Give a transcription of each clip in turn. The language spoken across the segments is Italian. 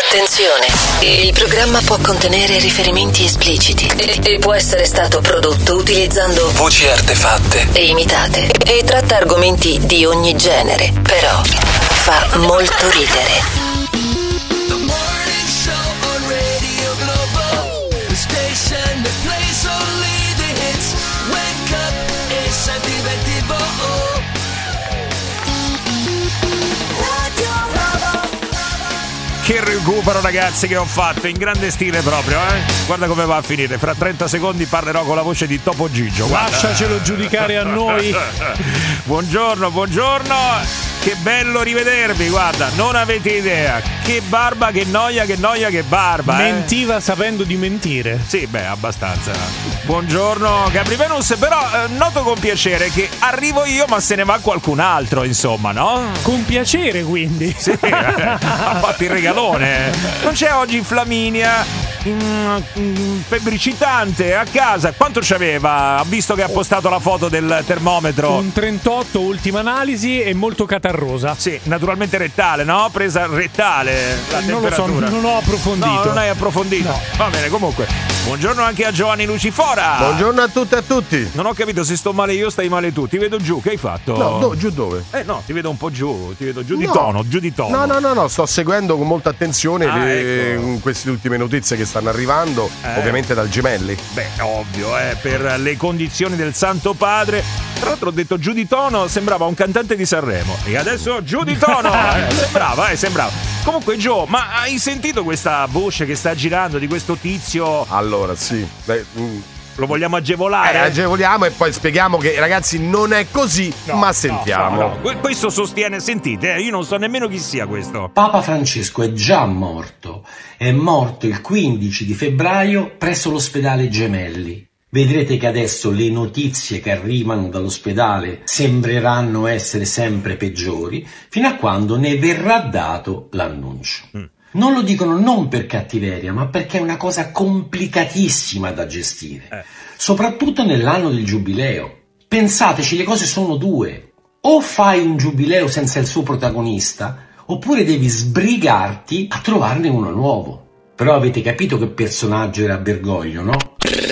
Attenzione, il programma può contenere riferimenti espliciti e può essere stato prodotto utilizzando voci artefatte e imitate e tratta argomenti di ogni genere, però fa molto ridere. Che recupero, ragazzi, che ho fatto in grande stile proprio, Guarda come va a finire. Fra 30 secondi parlerò con la voce di Topo Gigio. Guarda. Lasciacelo giudicare a noi. Buongiorno. Che bello rivedervi, guarda, non avete idea. Che barba, che noia, che barba. Mentiva sapendo di mentire. Sì, beh, abbastanza. Buongiorno Gabri Venus, però noto con piacere che arrivo io ma se ne va qualcun altro, insomma, no? Con piacere, quindi. Sì, ha fatto il regalone. Non c'è oggi Flaminia, febbricitante a casa. Quanto c'aveva? Ha visto che ha postato la foto del termometro. Un 38, ultima analisi, e molto catarrosa. Sì, naturalmente rettale, no? Presa rettale la non temperatura. Lo so, non ho approfondito. No, non hai approfondito. No. Va bene, comunque. Buongiorno anche a Giovanni Lucifora. Buongiorno a tutte e a tutti. Non ho capito se sto male io, stai male tu. Ti vedo giù, che hai fatto? No, giù dove? No, ti vedo un po' giù. Ti vedo giù di tono, giù di tono. No, sto seguendo con molta attenzione ecco. queste ultime notizie che stanno arrivando, ovviamente dal Gemelli. Beh, ovvio, per le condizioni del Santo Padre. Tra l'altro ho detto giù di tono, sembrava un cantante di Sanremo. E adesso giù di tono. Sembrava. Comunque, Gio, ma hai sentito questa voce che sta girando di questo tizio? Allora, sì. Lo vogliamo agevolare? Agevoliamo e poi spieghiamo che, ragazzi, non è così, ma sentiamo. No. Questo sostiene, sentite, io non so nemmeno chi sia questo. Papa Francesco è già morto. È morto il 15 di febbraio presso l'ospedale Gemelli. Vedrete che adesso le notizie che arrivano dall'ospedale sembreranno essere sempre peggiori, fino a quando ne verrà dato l'annuncio. Non lo dicono non per cattiveria, ma perché è una cosa complicatissima da gestire, soprattutto nell'anno del giubileo. Pensateci, le cose sono due: o fai un giubileo senza il suo protagonista, oppure devi sbrigarti a trovarne uno nuovo. Però avete capito che personaggio era Bergoglio, no?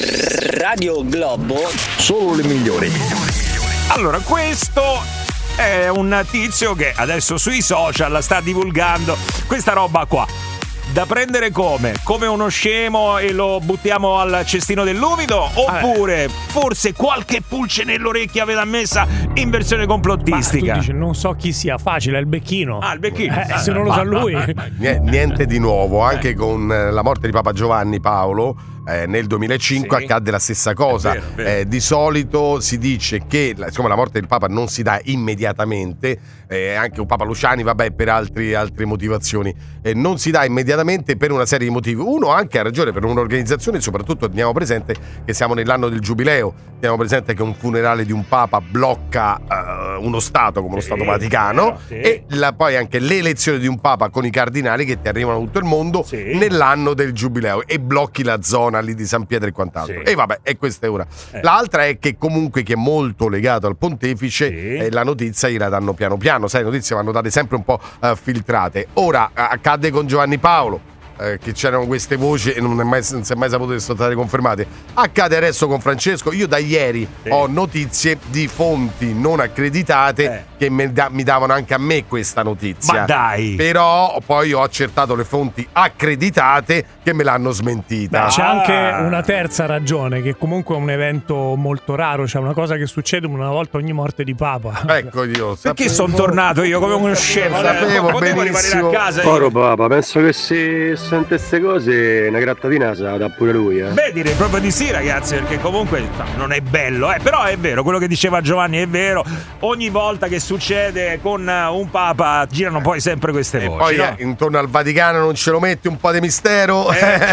Radio Globo, solo le migliori. Allora, questo è un tizio che adesso sui social sta divulgando questa roba qua. Da prendere come uno scemo e lo buttiamo al cestino dell'umido, oppure forse qualche pulce nell'orecchia ve l'ha messa in versione complottistica. Ma tu dici, non so chi sia, facile, è il becchino. Il becchino. Se non lo sa lui. Niente di nuovo, anche con la morte di Papa Giovanni Paolo nel 2005 accadde la stessa cosa. È vero. Di solito si dice che siccome la morte del Papa non si dà immediatamente, anche un Papa Luciani per altre motivazioni, non si dà immediatamente per una serie di motivi. Uno anche ha ragione, per un'organizzazione, soprattutto teniamo presente che siamo nell'anno del giubileo, teniamo presente che un funerale di un Papa blocca uno Stato come lo Stato Vaticano, e poi anche l'elezione di un Papa con i cardinali che ti arrivano da tutto il mondo nell'anno del giubileo, e blocchi la zona lì di San Pietro e quant'altro. E questa è una. L'altra è che comunque chi è molto legato al pontefice, la notizia gliela danno piano piano, sai, le notizie vanno date sempre un po' filtrate. Ora accadde con Giovanni Paolo, che c'erano queste voci e non si è mai saputo che sono state confermate. Accade adesso con Francesco. Io da ieri ho notizie di fonti non accreditate che mi davano anche a me questa notizia. Ma dai! Però poi ho accertato le fonti accreditate che me l'hanno smentita. C'è anche una terza ragione, che comunque è un evento molto raro, cioè una cosa che succede una volta ogni morte di Papa. Ecco, io perché sono tornato io come uno scemo? Potevo rimanere a casa. Caro Papa, penso che si sente queste cose, una grattatina se la dà pure lui. Beh, direi proprio di sì, ragazzi, perché comunque non è bello, però è vero, quello che diceva Giovanni è vero. Ogni volta che succede con un Papa girano poi sempre queste voci. Poi intorno al Vaticano non ce lo metti un po' di mistero?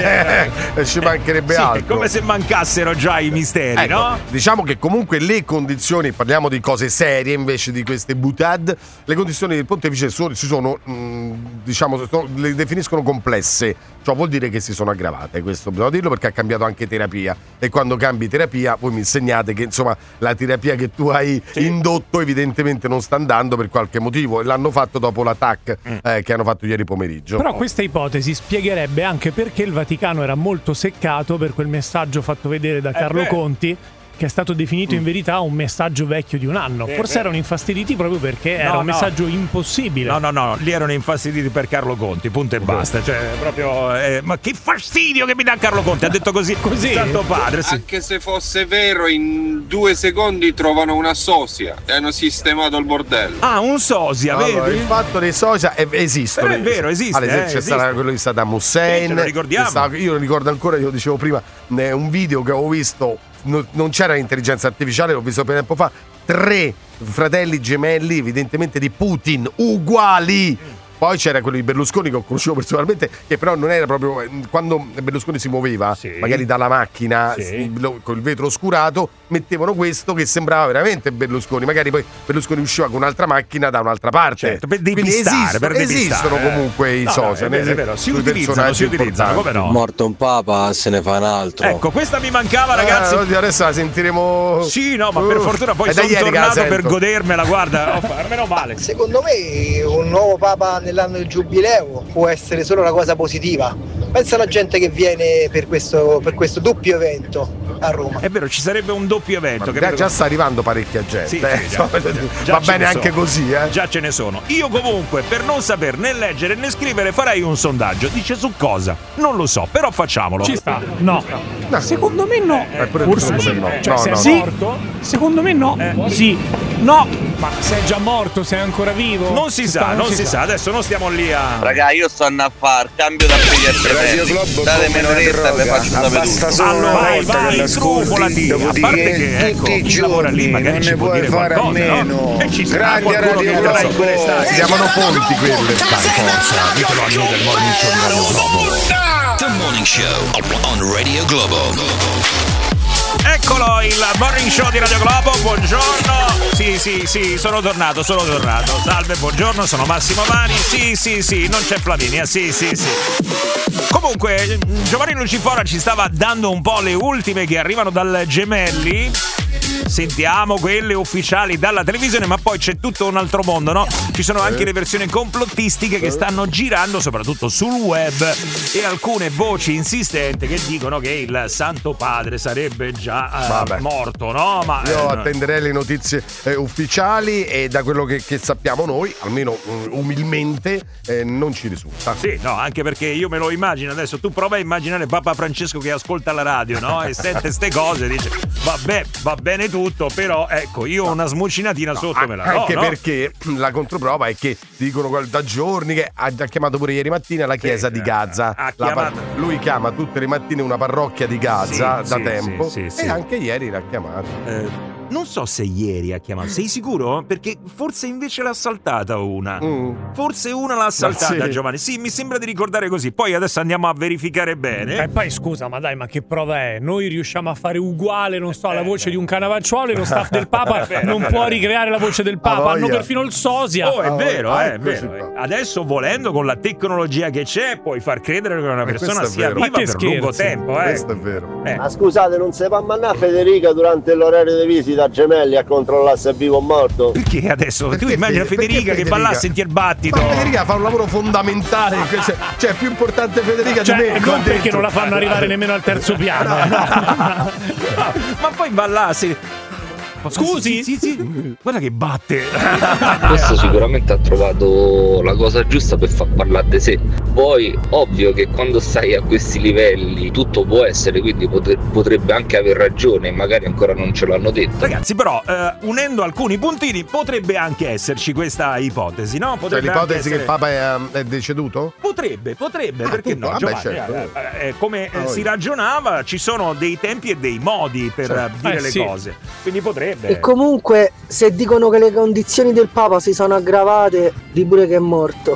Ci mancherebbe altro. È come se mancassero già i misteri, no? Diciamo che comunque le condizioni, parliamo di cose serie invece di queste butad, le condizioni del pontefice le definiscono complesse. cose, ciò vuol dire che si sono aggravate, questo bisogna dirlo, perché ha cambiato anche terapia, e quando cambi terapia voi mi insegnate che insomma la terapia che tu hai indotto evidentemente non sta andando per qualche motivo, e l'hanno fatto dopo l'attacco che hanno fatto ieri pomeriggio. Però questa ipotesi spiegherebbe anche perché il Vaticano era molto seccato per quel messaggio fatto vedere da Carlo Conti, che è stato definito in verità un messaggio vecchio di un anno. Forse erano infastiditi proprio perché era un messaggio impossibile. No, lì erano infastiditi per Carlo Conti, punto e basta. Cioè, proprio ma che fastidio che mi dà Carlo Conti, ha detto così Santo Padre. Sì. Anche se fosse vero, in 2 secondi trovano una sosia e hanno sistemato il bordello. Ah, un sosia, allora, vedi? il fatto dei sosia esistono. Però è vero, esiste. C'è stato quello di Saddam Hussein. Lo ricordiamo. Io lo ricordo ancora, io dicevo prima, un video che avevo visto. Non c'era intelligenza artificiale, l'ho visto per tempo fa. 3 fratelli gemelli, evidentemente di Putin, uguali. Poi c'era quello di Berlusconi che ho conosciuto personalmente, che però non era proprio quando Berlusconi si muoveva, magari dalla macchina con il vetro oscurato, mettevano questo che sembrava veramente Berlusconi, magari poi Berlusconi usciva con un'altra macchina da un'altra parte. Certo, per depistare, quindi esistono comunque i social, è vero. Si utilizzano, come no? Morto un papa, se ne fa un altro. Ecco, questa mi mancava, ragazzi. Adesso la sentiremo. Sì, no, ma per fortuna poi sono tornato per godermela, guarda, meno male. Secondo me un nuovo papa nell'anno del giubileo può essere solo una cosa positiva. Pensa alla gente che viene per questo doppio evento a Roma. È vero, ci sarebbe un doppio evento. Già sta arrivando parecchia gente. Già va bene anche così, Già ce ne sono. Io comunque, per non saper né leggere né scrivere, farei un sondaggio. Dice su cosa? Non lo so, però facciamolo. Ci sta. No. Secondo me no. Forse sì. No. Cioè, se è morto? Secondo me no. Sì. No. Ma sei già morto, sei ancora vivo? Non si sa. Adesso non stiamo lì a... Raga, io sto a fare cambio da pigliare. Datemi un'oretta e vi faccio sapere tutto. Allora, vai, scrupolati. A parte che, ecco, chi lavora lì magari ci può dire qualcosa, no? E ci sarà qualcuno che andrà in quelle stati. Si chiamano fonti quelle. Forza, ditelo a noi del Morning Show di Radio Globo. The Morning Show on Radio Globo. Eccolo, il Morning Show di Radio Globo, buongiorno. Sì, sono tornato. Salve, buongiorno, sono Massimo Mani. Sì, non c'è Flaminia, sì. Comunque, Giovanni Lucifora ci stava dando un po' le ultime che arrivano dal Gemelli. Sentiamo quelle ufficiali dalla televisione, ma poi c'è tutto un altro mondo, no? Ci sono anche le versioni complottistiche che stanno girando soprattutto sul web, e alcune voci insistenti che dicono che il Santo Padre sarebbe già morto, no? Ma io attenderei le notizie ufficiali, e da quello che sappiamo noi, almeno umilmente, non ci risulta. Sì, no, anche perché io me lo immagino adesso. Tu prova a immaginare Papa Francesco che ascolta la radio, no? E sente ste cose e dice vabbè, va bene tutto, però ecco, io una smucinatina sotto me la do, anche perché la controprova è che dicono da giorni che ha già chiamato pure ieri mattina la chiesa di Gaza. Lui chiama tutte le mattine una parrocchia di Gaza da tempo, e anche ieri l'ha chiamato. Non so se ieri ha chiamato. Sei sicuro? Perché forse invece l'ha saltata una. Forse una l'ha saltata, Giovanni. Sì, mi sembra di ricordare così. Poi adesso andiamo a verificare bene. E poi scusa, ma dai, ma che prova è? Noi riusciamo a fare uguale, non so, la voce di un Cannavacciuolo, e lo staff del Papa non può ricreare la voce del Papa. Hanno perfino il sosia. È vero, è vero. Adesso, volendo, con la tecnologia che c'è, puoi far credere che una persona sia viva per lungo tempo. Questo è vero. Ma scusate, non si fa mandare Federica durante l'orario di visita a Gemelli a controllare se è vivo o morto? Perché adesso? Tu immagina Federica che va là a sentire il battito. Ma Federica fa un lavoro fondamentale, cioè è più importante Federica di me. Non perché non la fanno arrivare nemmeno al terzo piano. Ma poi va là Scusi? Sì. Guarda che batte. Questo sicuramente ha trovato la cosa giusta per far parlare di sé. Poi ovvio che quando stai a questi livelli tutto può essere, quindi potrebbe anche aver ragione, magari ancora non ce l'hanno detto. Ragazzi, però unendo alcuni puntini potrebbe anche esserci questa ipotesi, no? Potrebbe l'ipotesi che il Papa è deceduto? Potrebbe, perché no? Giovanni, certo. Come si ragionava, ci sono dei tempi e dei modi per dire le cose, quindi potrebbe. E comunque, se dicono che le condizioni del Papa si sono aggravate, di pure che è morto.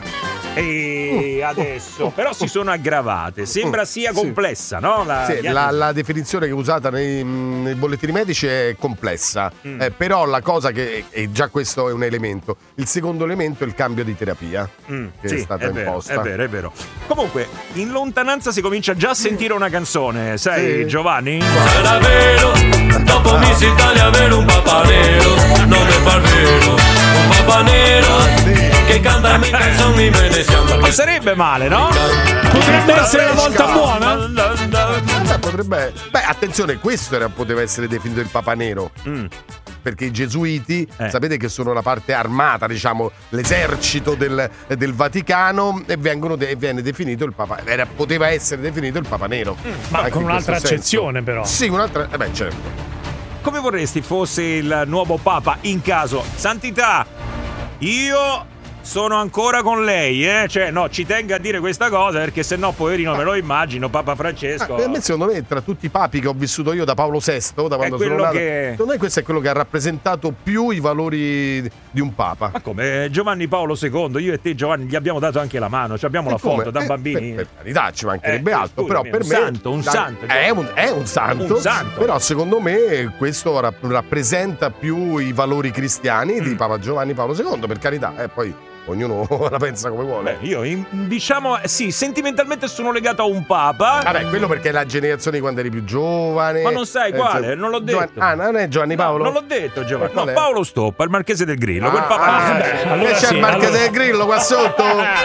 E adesso però si sono aggravate. Sembra sia complessa, no? La definizione che è usata nei bollettini medici è complessa, però la cosa che e già questo è un elemento. Il secondo elemento è il cambio di terapia che è stata imposta. È vero. Comunque, in lontananza si comincia già a sentire una canzone, sai, Giovanni? Sarà vero, dopo Miss Italia avere un papà nero, non mi fa vero, un papà nero che canta le canzoni veneziane. Ma sarebbe male, no? Potrebbe essere una volta buona. Potrebbe. Beh, attenzione, questo poteva essere definito il Papa Nero. Perché i gesuiti, sapete che sono la parte armata, diciamo, l'esercito del Vaticano, e viene definito il Papa. Poteva essere definito il Papa Nero. Ma con un'altra accezione, però. Sì, un'altra. Certo. Come vorresti fosse il nuovo Papa in caso? Santità, io sono ancora con lei, Cioè, no, ci tengo a dire questa cosa perché sennò, poverino, me lo immagino, Papa Francesco. Secondo me, tra tutti i papi che ho vissuto io da Paolo VI, da quando sono nato, secondo me questo è quello che ha rappresentato più i valori di un Papa. Ma come Giovanni Paolo II, io e te, Giovanni, gli abbiamo dato anche la mano, abbiamo la foto da bambini. Per carità, ci mancherebbe altro, però per me un santo. È un santo. Però secondo me questo rappresenta più i valori cristiani di Papa Giovanni Paolo II, per carità, poi ognuno la pensa come vuole. Io diciamo sì, sentimentalmente sono legato a un papa. Vabbè, quello perché è la generazione di quando eri più giovane. Ma non sai quale, non l'ho detto. Non è Giovanni Paolo? Non l'ho detto, Giovanni. No, Paolo Stoppa, il Marchese del Grillo, quel papa. Allora c'è il Marchese del Grillo qua sotto.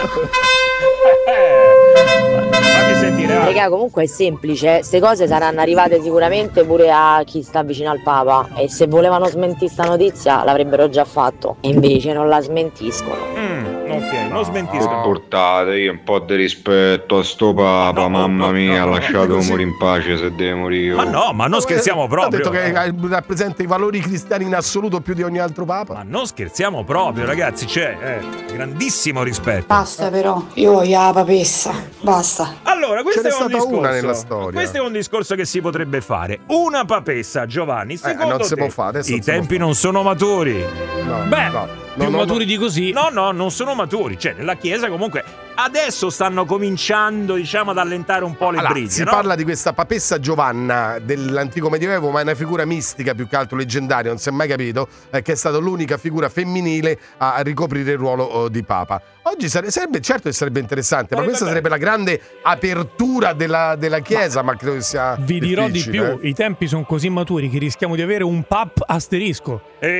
Fammi sentire. Raga, comunque è semplice, queste cose saranno arrivate sicuramente pure a chi sta vicino al Papa, e se volevano smentire sta notizia l'avrebbero già fatto, e invece non la smentiscono. Ok, non smentiscono. Portate un po' di rispetto a sto Papa, mamma mia, lasciatelo morire in pace se deve morire. Ma non scherziamo proprio. Ho detto che rappresenta i valori cristiani in assoluto più di ogni altro Papa. Ma non scherziamo proprio, ragazzi, c'è grandissimo rispetto. Basta però, io voglio la papessa, basta. Allora, questo è un discorso. Una nella storia. Questo è un discorso che si potrebbe fare. Una papessa, Giovanni, secondo non si te può fare, i tempi non sono maturi? Più maturi di così? No, non sono maturi. Cioè, nella Chiesa comunque adesso stanno cominciando, diciamo, ad allentare un po' le briglie. Si parla di questa papessa Giovanna dell'antico Medioevo, ma è una figura mistica più che altro leggendaria, non si è mai capito, che è stata l'unica figura femminile a ricoprire il ruolo di Papa. Oggi sarebbe interessante, ma questa sarebbe la grande apertura della Chiesa, ma credo che sia vi dirò di più, i tempi sono così maturi che rischiamo di avere un pap asterisco.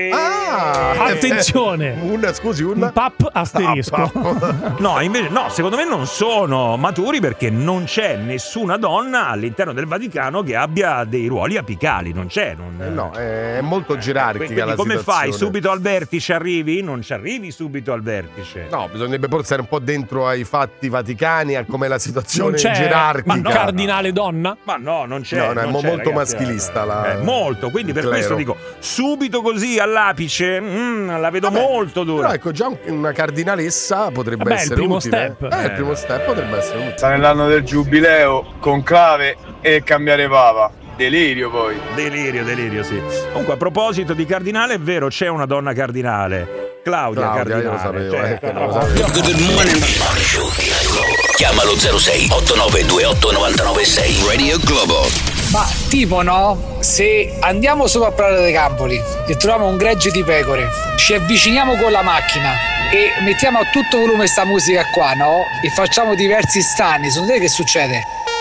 Attenzione! Un pap asterisco. No, invece no, secondo me non sono maturi perché non c'è nessuna donna all'interno del Vaticano che abbia dei ruoli apicali, non c'è. No, è molto gerarchica quindi la come situazione. fai? Subito al vertice arrivi? Non ci arrivi subito al vertice. No, bisognerebbe portare un po' dentro ai fatti vaticani, a com'è la situazione gerarchica. Ma cardinale donna? Ma no, non c'è. No, è molto ragazzi, maschilista. Molto, quindi per questo dico, subito così all'apice, la vedo molto dura. Però ecco, già una cardinalessa potrebbe essere il primo utile. step. Il primo step potrebbe essere utile. Sta nell'anno del giubileo, conclave e cambiare Papa. Delirio poi. Delirio, sì. Comunque, a proposito di cardinale, è vero, c'è una donna cardinale. Claudia Cardinale. Io lo sapevo, Good morning. Chiamalo 06 8928 996 Radio Globo. Ma tipo no, se andiamo sopra a Prato dei Campoli e troviamo un gregge di pecore, ci avviciniamo con la macchina e mettiamo a tutto volume sta musica qua, no? E facciamo diversi stani, secondo te che succede?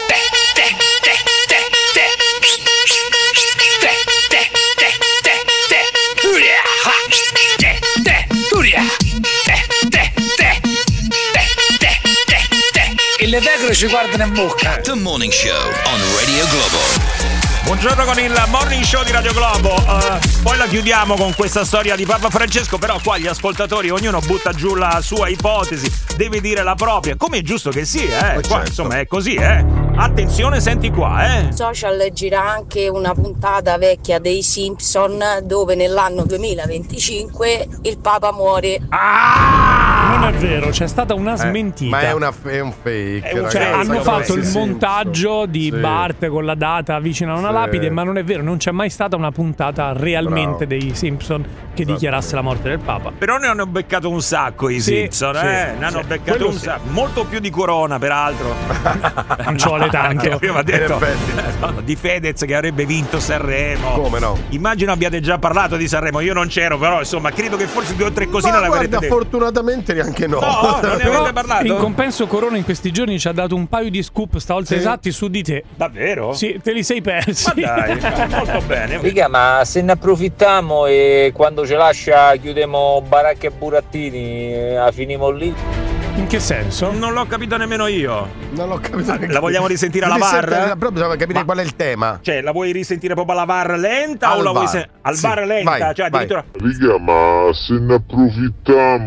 E le pecore ci guardano in bocca. The Morning Show on Radio Globo. Buongiorno con il Morning Show di Radio Globo. Poi la chiudiamo con questa storia di Papa Francesco, però qua gli ascoltatori ognuno butta giù la sua ipotesi, deve dire la propria, come è giusto che sia, qua insomma è così, Attenzione, senti qua, Social gira anche una puntata vecchia dei Simpson dove nell'anno 2025 il Papa muore. Non è vero, c'è stata una smentita. Ma è un fake. Cioè, hanno fatto il montaggio di Bart con la data vicino a una lapide, ma non è vero, non c'è mai stata una puntata realmente dei Simpson che dichiarasse la morte del Papa. Però ne hanno beccato un sacco i Simpson, ne hanno beccato un sacco. Molto più di Corona, peraltro. Non ci vuole tanto. Aveva detto di Fedez che avrebbe vinto Sanremo. Come no? Immagino abbiate già parlato di Sanremo, io non c'ero, però insomma credo che forse 2 o 3 cosine l'avrete detto. Fortunatamente neanche no. No, non ne avete parlato. In compenso Corona in questi giorni ci ha dato un paio di scoop stavolta esatti su di te. Davvero? Sì, te li sei persi. Ma dai, molto bene. Riga, ma se ne approfittiamo e quando ce lascia chiudiamo baracche e burattini, la finimo lì? In che senso? Non l'ho capito nemmeno io. Non l'ho capito. La vogliamo risentire alla VAR? Però bisogna capire qual è il tema. Cioè, la vuoi risentire proprio alla VAR lenta o la vuoi al VAR lenta? Vai, cioè, addirittura. Riga, ma se ne approfittiamo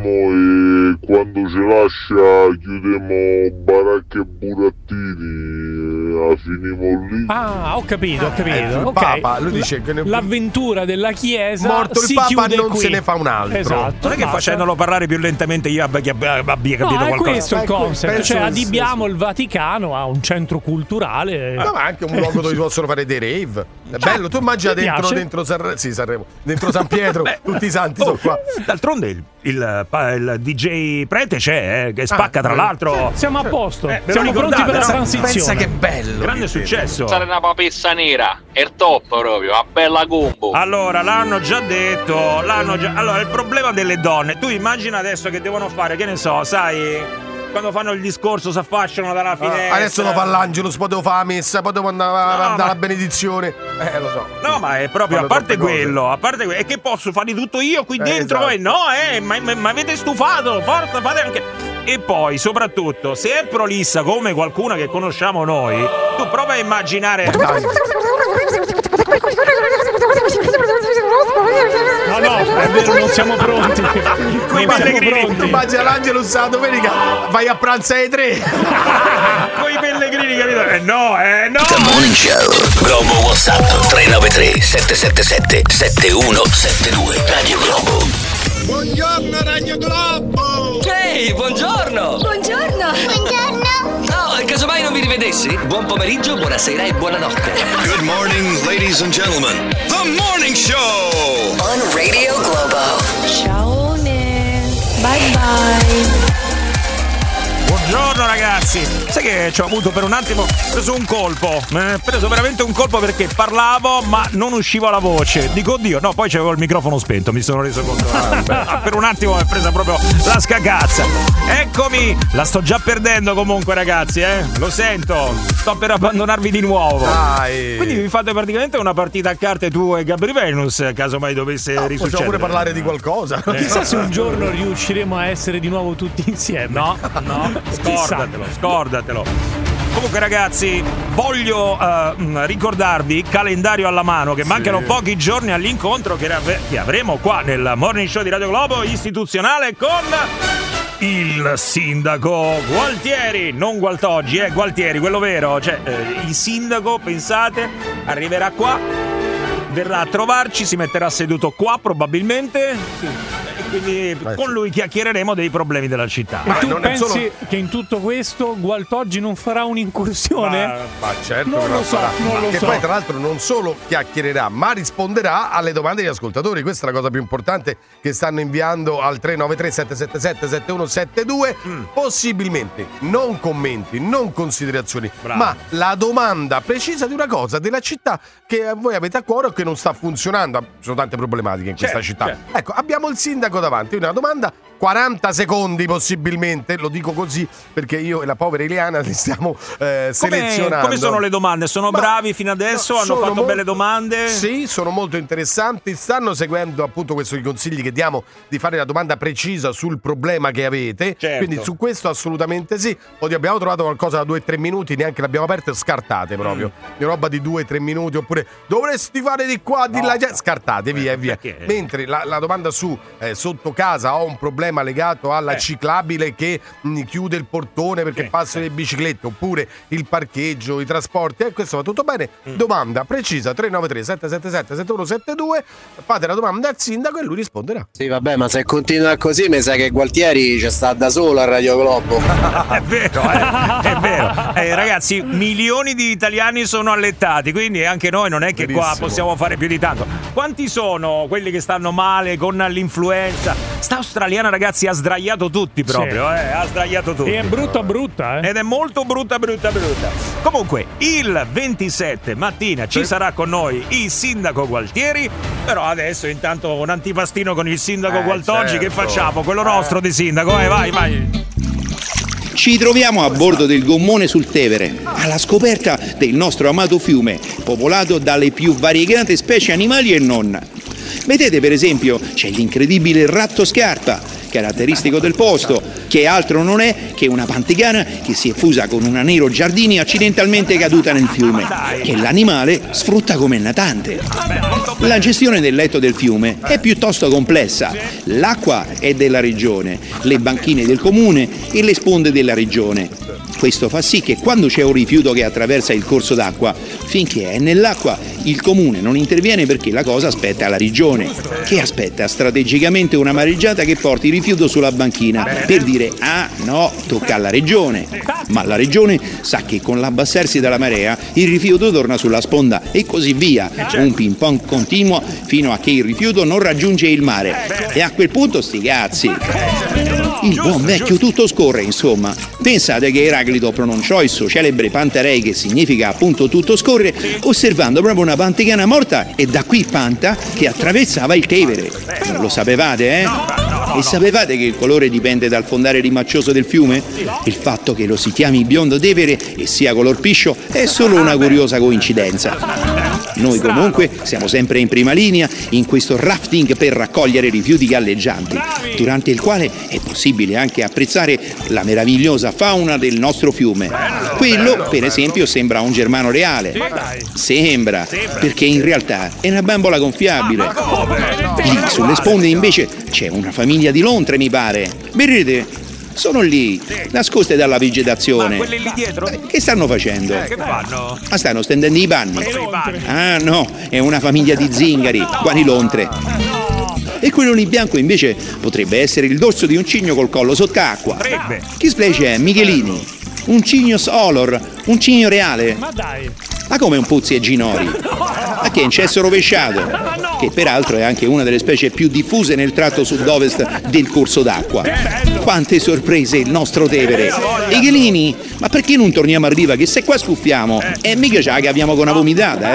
e quando ce lascia chiudiamo baracche e burattini, la finimo lì? Ah, ho capito. Il Papa, lui dice che l'avventura della Chiesa morto si il Papa chiude non qui. se ne fa un altro. Esatto. Non è che facendolo parlare più lentamente io abbia capito è qualcosa. questo il concept, cioè addibiamo sì. il Vaticano a un centro culturale. No, ma anche un luogo dove si possono fare dei rave. È bello, tu immagina dentro Sanremo, dentro San Pietro, tutti i santi sono qua. D'altronde il DJ Prete c'è, che spacca tra l'altro. Siamo a posto, siamo pronti per la transizione. Pensa che bello. Grande successo. Sarà una papessa nera, è il top proprio, una bella combo. Allora, l'hanno già detto, Allora, il problema delle donne, tu immagina adesso che devono fare, che ne so, sai, quando fanno il discorso si affacciano dalla finestra. Adesso lo fa l'angelo, potevo fare la messa, poi devo andare a dare la benedizione. Lo so. No, ma è proprio, a parte quello, è che posso fare di tutto io qui dentro, esatto. Ma avete stufato, forza, fate anche. E poi, soprattutto, se è prolissa come qualcuna che conosciamo noi, tu prova a immaginare. No, è vero, non siamo pronti. Coi pellegrini. Tu immagina l'Angelus la domenica, vai a pranzare ai 3. Coi pellegrini, capito? No. The Morning Show. Globo WhatsApp 393 777 7172. Radio Globo. Buongiorno Radio Globo. Ehi, buongiorno. Buongiorno. No, casomai non vi rivedessi? Buon pomeriggio, buonasera e buonanotte. Good morning, ladies and gentlemen. The Morning Show. On Radio Globo. Ciao bye bye. Buongiorno ragazzi. Sai che ci ho avuto per un attimo, preso un colpo. Preso veramente un colpo perché parlavo ma non usciva la voce. Dico oddio, no, poi c'avevo il microfono spento, mi sono reso conto. Per un attimo mi è presa proprio la scagazza. Eccomi, la sto già perdendo comunque ragazzi, lo sento. Sto per abbandonarvi di nuovo. Dai. Quindi vi fate praticamente una partita a carte tu e Gabri Venus, caso mai dovesse risuccedere. Possiamo pure parlare di qualcosa. Chissà se un giorno riusciremo a essere di nuovo tutti insieme. No. Scordatelo. Comunque ragazzi, voglio ricordarvi, calendario alla mano, che mancano pochi giorni all'incontro che avremo qua nel Morning Show di Radio Globo istituzionale con il sindaco Gualtieri, non Gualtoggi, Gualtieri, quello vero. Cioè, il sindaco, pensate, arriverà qua, verrà a trovarci, si metterà seduto qua probabilmente. Sì. Quindi con lui chiacchiereremo dei problemi della città. E tu pensi che in tutto questo Gualtoggi non farà un'incursione? Ma certo non lo so. Che poi tra l'altro non solo chiacchiererà, ma risponderà alle domande degli ascoltatori. Questa è la cosa più importante che stanno inviando al 393 777 7172. Possibilmente non commenti, non considerazioni, ma la domanda precisa di una cosa della città che voi avete a cuore o che non sta funzionando. Ci sono tante problematiche in questa città. Ecco, abbiamo il sindaco davanti, una domanda 40 secondi possibilmente, lo dico così perché io e la povera Eliana li stiamo selezionando. Come sono le domande? Sono bravi fino adesso? Hanno fatto belle domande? Sì, sono molto interessanti, stanno seguendo appunto questi consigli che diamo di fare la domanda precisa sul problema che avete, quindi su questo assolutamente sì. Poi abbiamo trovato qualcosa da 2-3 minuti, neanche l'abbiamo aperto, scartate proprio, di roba di 2-3 minuti, oppure dovresti fare di qua, di là, scartate, via. Mentre la domanda su sotto casa ho un problema problema legato alla ciclabile che chiude il portone perché passano le biciclette, oppure il parcheggio, i trasporti, questo va tutto bene. Domanda precisa 393 777 7172, fate la domanda al sindaco e lui risponderà. Sì, vabbè, ma se continua così mi sa che Gualtieri ci sta da solo a Radio Globo. È vero, è vero. Ragazzi, milioni di italiani sono allettati, quindi anche noi non è che qua possiamo fare più di tanto. Quanti sono quelli che stanno male con l'influenza? Sta australiana, ragazzi, ha sdraiato tutti proprio, ha sdraiato tutti. E è brutta. Ed è molto brutta. Comunque, il 27 mattina ci sarà con noi il sindaco Gualtieri, però adesso intanto un antipastino con il sindaco Gualtoggi, certo. Che facciamo? Quello nostro di sindaco, vai. Ci troviamo a bordo del gommone sul Tevere, alla scoperta del nostro amato fiume, popolato dalle più variegate specie animali e non. Vedete, per esempio, c'è l'incredibile ratto scarpa, caratteristico del posto, che altro non è che una pantegana che si è fusa con una Nero Giardini accidentalmente caduta nel fiume, che l'animale sfrutta come natante. La gestione del letto del fiume è piuttosto complessa. L'acqua è della regione, le banchine del comune e le sponde della regione. Questo fa sì che quando c'è un rifiuto che attraversa il corso d'acqua, finché è nell'acqua, il comune non interviene perché la cosa aspetta alla regione, che aspetta strategicamente una mareggiata che porti il rifiuto sulla banchina per dire no, tocca alla regione. Ma la regione sa che con l'abbassarsi della marea il rifiuto torna sulla sponda e così via, un ping pong continuo fino a che il rifiuto non raggiunge il mare. E a quel punto sti cazzi. Il buon vecchio tutto scorre, insomma. Pensate che Eraclito pronunciò il suo celebre Pantarei, che significa appunto tutto scorre, osservando proprio una pantegana morta e da qui Panta che attraversava il Tevere. Non lo sapevate, E sapevate che il colore dipende dal fondare rimaccioso del fiume? Il fatto che lo si chiami biondo Tevere e sia color piscio è solo una curiosa coincidenza. Noi comunque siamo sempre in prima linea in questo rafting per raccogliere rifiuti galleggianti, durante il quale è possibile anche apprezzare la meravigliosa fauna del nostro fiume. Quello, per esempio, sembra un germano reale. Sembra, perché in realtà è una bambola gonfiabile. Lì sulle sponde invece c'è una famiglia di lontre, mi pare. Vedete? Sono lì, nascoste dalla vegetazione. Ma quelle lì dietro? Che stanno facendo? Che fanno? Ma stanno stendendo i panni. Ah no, è una famiglia di zingari, quali lontre. E quello lì bianco invece potrebbe essere il dorso di un cigno col collo sott'acqua. Che specie è? Michelini? Un Cygnus olor? Un cigno reale? Ma dai! Ma come un Puzzi e Ginori? Ma che è un cesso rovesciato? Che peraltro è anche una delle specie più diffuse nel tratto sud-ovest del corso d'acqua. Quante sorprese il nostro Tevere! Michelini, ma perché non torniamo a riva che se qua scuffiamo? E mica ce la capiamo con una vomitata,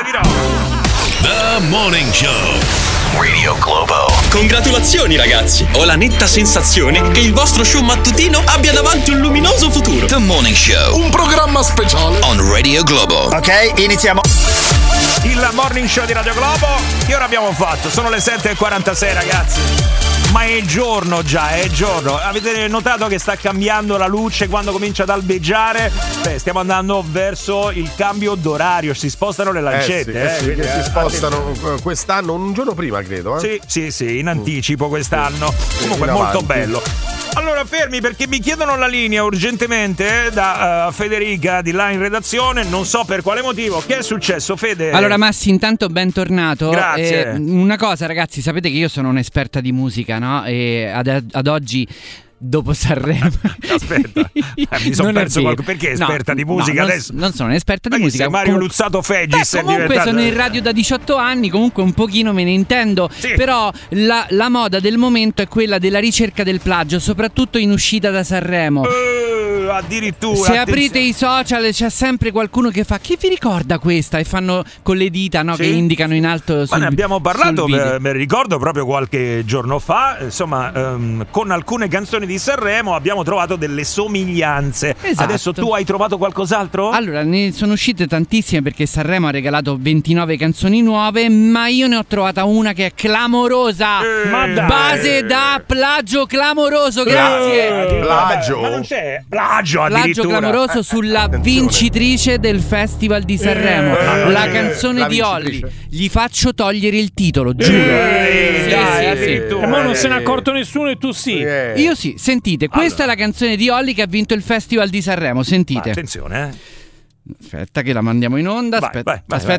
The Morning Show. Radio Globo. Congratulazioni ragazzi, ho la netta sensazione che il vostro show mattutino abbia davanti un luminoso futuro. The Morning Show, un programma speciale on Radio Globo. Ok, iniziamo. Il Morning Show di Radio Globo, che ora abbiamo fatto? Sono le 7:46 ragazzi. Ma è giorno già, è giorno. Avete notato che sta cambiando la luce quando comincia ad albeggiare? Stiamo andando verso il cambio d'orario, si spostano le lancette. Sì, si spostano quest'anno un giorno prima, credo. Sì, in anticipo quest'anno. Comunque molto bello. Allora fermi, perché mi chiedono la linea urgentemente da Federica di là in redazione, non so per quale motivo. Che è successo, Fede? Allora Massi, intanto bentornato. Grazie. Una cosa ragazzi, sapete che io sono un'esperta di musica, no? E ad oggi, dopo Sanremo, aspetta, mi sono perso qualcosa. Perché esperta di musica adesso? Non sono un'esperta di musica. Mario Luzzato Fegis. Comunque sono in radio da 18 anni, comunque un pochino me ne intendo. Però la moda del momento è quella della ricerca del plagio, soprattutto in uscita da Sanremo. Addirittura se aprite i social c'è sempre qualcuno che fa: chi vi ricorda questa? E fanno con le dita, no? Che indicano in alto. Ma ne abbiamo parlato, me ricordo proprio qualche giorno fa. Insomma, con alcune canzoni di Sanremo abbiamo trovato delle somiglianze. Esatto. Adesso tu hai trovato qualcos'altro? Allora, ne sono uscite tantissime perché Sanremo ha regalato 29 canzoni nuove, ma io ne ho trovata una che è clamorosa. Base da plagio clamoroso, grazie. Plagio? Ma non c'è plagio. plagio addirittura. clamoroso sulla vincitrice del Festival di Sanremo, la canzone di Olly. Gli faccio togliere il titolo, giuro. E mo non se n'è accorto nessuno e tu sì. Io sì, sentite, questa è la canzone di Olly che ha vinto il Festival di Sanremo, sentite. Attenzione, Aspetta che la mandiamo in onda. Aspetta.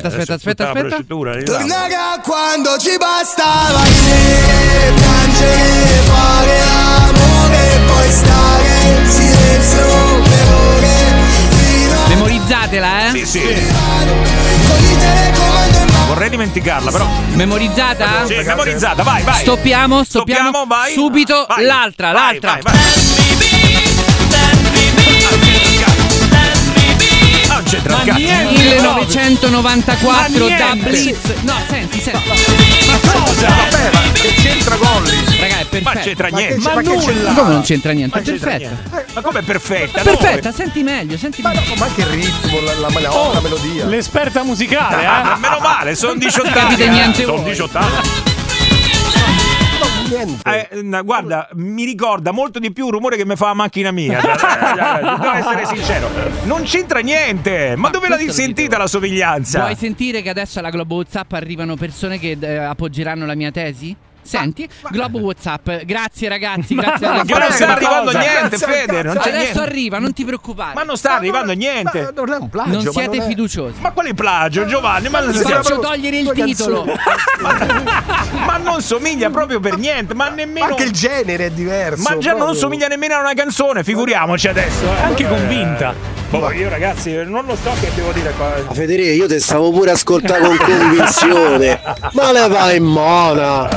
Torna quando ci bastava piangere, fare amore e poi stare in silenzio per ore. Memorizzatela, Sì. Vorrei dimenticarla, però. Memorizzata? Sì, memorizzata, vai. Stoppiamo, vai. Subito, vai. l'altra. Vai. Non c'entra il cazzo. 1994 da Blitz. No, senti. Ma cosa? Vabbè, ma che c'entra Golli? Raga, è perfetta. Ma c'entra niente. Ma nulla. Come non c'entra niente? È perfetta. Ma come è perfetta? È perfetta, senti meglio. Ma anche il ritmo, la melodia. L'esperta musicale, Meno male, sono 18 anni. Capite niente Sono voi. 18 anni. Guarda, mi ricorda molto di più il rumore che mi fa la macchina mia. Devo essere sincero, non c'entra niente. Ma dove l'hai sentita la somiglianza? Vuoi sentire che adesso alla Globo WhatsApp arrivano persone che appoggeranno la mia tesi? Senti, Globo WhatsApp, grazie ragazzi, grazie. Ma non sta arrivando niente, Fede, non c'è adesso niente. arriva, non ti preoccupare. Ma non sta arrivando niente. Non è un plagio. Non siete fiduciosi. Ma quale plagio, Giovanni? Ma Faccio togliere il titolo. Ma non somiglia proprio per niente, ma nemmeno. Anche il genere è diverso. Ma già non somiglia nemmeno a una canzone, figuriamoci adesso. Anche convinta. Io ragazzi non lo so che devo dire qua. Federico, io te stavo pure ascoltando con convinzione. Ma le vai in mona.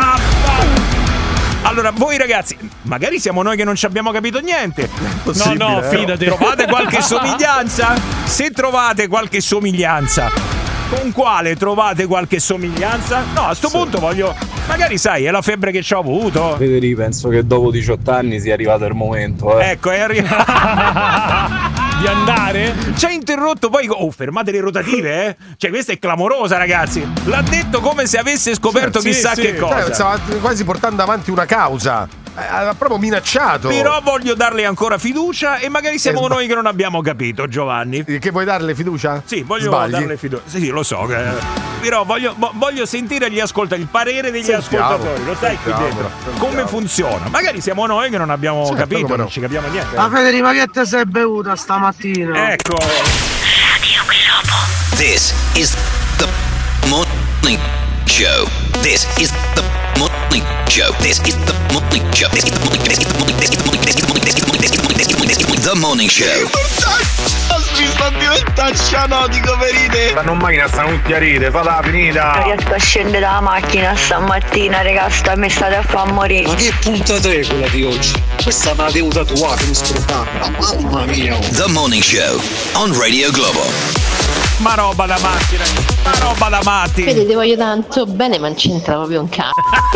Allora, voi ragazzi, magari siamo noi che non ci abbiamo capito niente. No, fidati. Trovate qualche somiglianza? Se trovate qualche somiglianza, con quale trovate qualche somiglianza? No, a sto punto voglio. Magari sai, è la febbre che ci ho avuto. Federico, penso che dopo 18 anni sia arrivato il momento. Ecco, è arrivato. Di andare? Ci ha interrotto poi. Fermate le rotative, eh? Cioè, questa è clamorosa, ragazzi. L'ha detto come se avesse scoperto chissà che cosa. Stava quasi portando avanti una causa. Ha proprio minacciato. Però voglio darle ancora fiducia e magari siamo noi che non abbiamo capito, Giovanni. Che vuoi darle fiducia? Sì, voglio darle fiducia. Sì, lo so. Però voglio sentire il parere degli ascoltatori. Lo sai qui dentro. Come funziona? Magari siamo noi che non abbiamo capito, non ci capiamo niente. Ma Federico, ma che te sei bevuta stamattina? Ecco. Radio Globo. This is the morning show. This is the morning show. This is the morning show. This is the morning show. The morning show. Mi sta diventando cianotico per idee. Stanno in macchina, stanno tutti a ride, falla finita. Non riesco a scendere dalla macchina stamattina, raga, mi state a far morire. Ma che puntata è quella di oggi? Questa me la devo tatuare, mi scordata. Mamma mia. The morning show on Radio Globo. Ma roba da macchina, ma roba da matti. Fede, ti voglio tanto bene, ma non c'entra proprio un cazzo.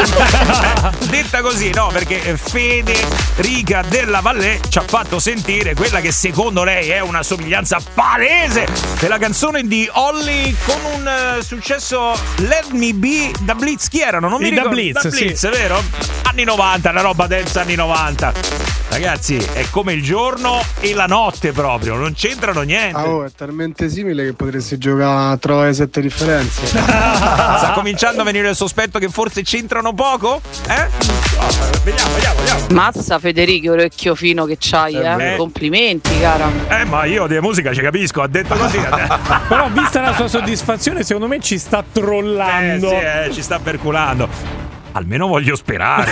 Detta così, no, perché Federica Della Vallée ci ha fatto sentire quella che secondo lei è una somiglianza palese della canzone di Olly con un successo Let Me Be da Blitz. Chi erano? Non mi ricordo. Da Blitz, sì. Vero? Anni 90, la roba dance anni 90. Ragazzi, è come il giorno e la notte proprio, non c'entrano niente. È talmente simile che potresti giocare a trovare 7 differenze. Sta cominciando a venire il sospetto che forse c'entrano poco? Vediamo. Mazza Federico, orecchio fino che c'hai, complimenti, cara. Ma io di musica ci capisco, ha detto così. Però vista la sua soddisfazione, secondo me ci sta trollando. Sì, ci sta perculando. Almeno voglio sperare.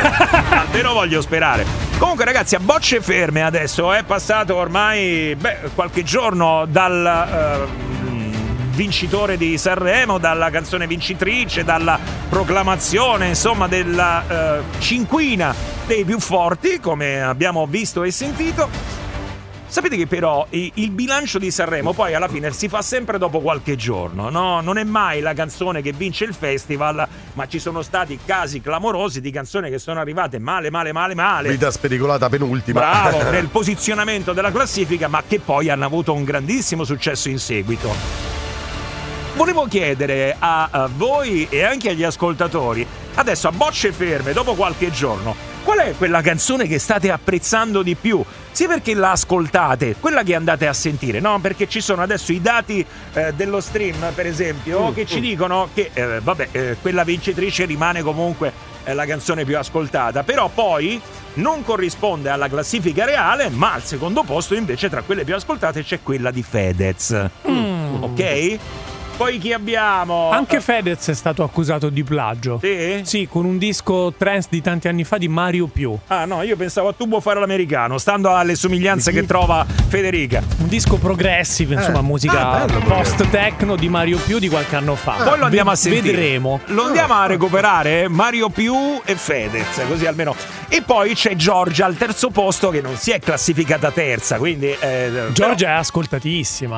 Comunque ragazzi, a bocce ferme adesso è passato ormai qualche giorno dal vincitore di Sanremo, dalla canzone vincitrice, dalla proclamazione insomma della cinquina dei più forti, come abbiamo visto e sentito. Sapete che però il bilancio di Sanremo poi alla fine si fa sempre dopo qualche giorno, no? Non è mai la canzone che vince il festival, ma ci sono stati casi clamorosi di canzoni che sono arrivate male. Vita spericolata penultima. Bravo, nel posizionamento della classifica, ma che poi hanno avuto un grandissimo successo in seguito. Volevo chiedere a voi e anche agli ascoltatori, adesso a bocce ferme, dopo qualche giorno, qual è quella canzone che state apprezzando di più? sia perché la ascoltate, quella che andate a sentire, no? Perché ci sono adesso i dati dello stream, per esempio, che ci dicono che quella vincitrice rimane comunque la canzone più ascoltata, però poi non corrisponde alla classifica reale, ma al secondo posto invece tra quelle più ascoltate c'è quella di Fedez. Ok? Poi chi abbiamo? Anche Fedez è stato accusato di plagio. Sì? Sì, con un disco trance di tanti anni fa di Mario Più. Ah no, io pensavo a Tubo fare l'americano, stando alle somiglianze che trova Federica. Un disco progressive, insomma, musica post-techno di Mario Più di qualche anno fa. Poi lo andiamo a sentire. Vedremo. Lo andiamo a recuperare, Mario Più e Fedez, così almeno. E poi c'è Giorgia al terzo posto, che non si è classificata terza, quindi Giorgia è ascoltatissima,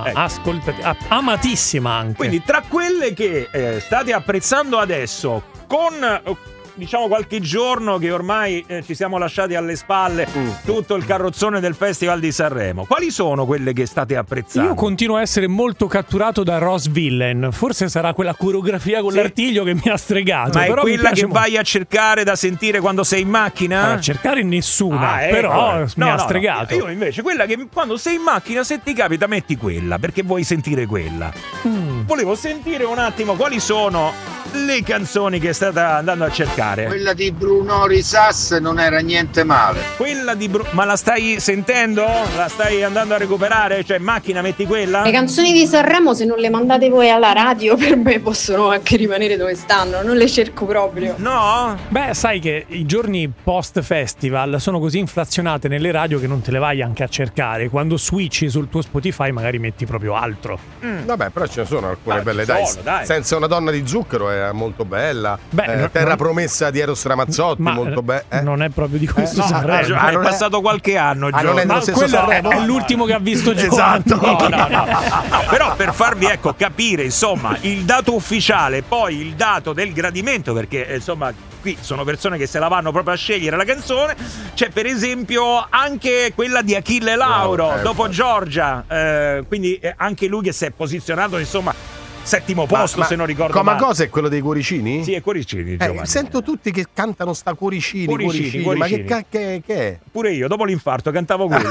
amatissima anche. Quindi tra quelle che state apprezzando adesso, con diciamo qualche giorno che ormai ci siamo lasciati alle spalle tutto il carrozzone del Festival di Sanremo, quali sono quelle che state apprezzando? Io continuo a essere molto catturato da Ross Villain. Forse sarà quella coreografia con l'artiglio che mi ha stregato. Ma però è quella che vai a cercare da sentire quando sei in macchina? A cercare nessuna, però mi ha stregato. Io invece quella che quando sei in macchina, se ti capita, metti quella, perché vuoi sentire quella. Volevo sentire un attimo quali sono le canzoni che state andando a cercare. Quella di Bruno Risas non era niente male. Quella di ma la stai sentendo? La stai andando a recuperare? Cioè in macchina metti quella? Le canzoni di Sanremo, se non le mandate voi alla radio, per me possono anche rimanere dove stanno. Non le cerco proprio. No? Beh, sai che i giorni post festival sono così inflazionate nelle radio che non te le vai anche a cercare. Quando switchi sul tuo Spotify magari metti proprio altro. Vabbè, però ce ne sono alcune belle, dai. Senza una donna di zucchero è molto bella. Terra promessa di Eros Ramazzotti, molto bella. Non è proprio di questo Sanremo. È passato qualche anno. Non è dello stesso Sanremo? È l'ultimo che ha visto Giovanni. Esatto. No. Però per farvi capire insomma il dato ufficiale, poi il dato del gradimento, perché insomma qui sono persone che se la vanno proprio a scegliere la canzone. C'è per esempio anche quella di Achille Lauro dopo Giorgia, quindi anche lui che si è posizionato insomma settimo posto, se non ricordo male. Come cosa è quello dei cuoricini? Sì, è cuoricini, Giovanni. Sento tutti che cantano sta cuoricini. Ma che è? Pure io dopo l'infarto cantavo quello.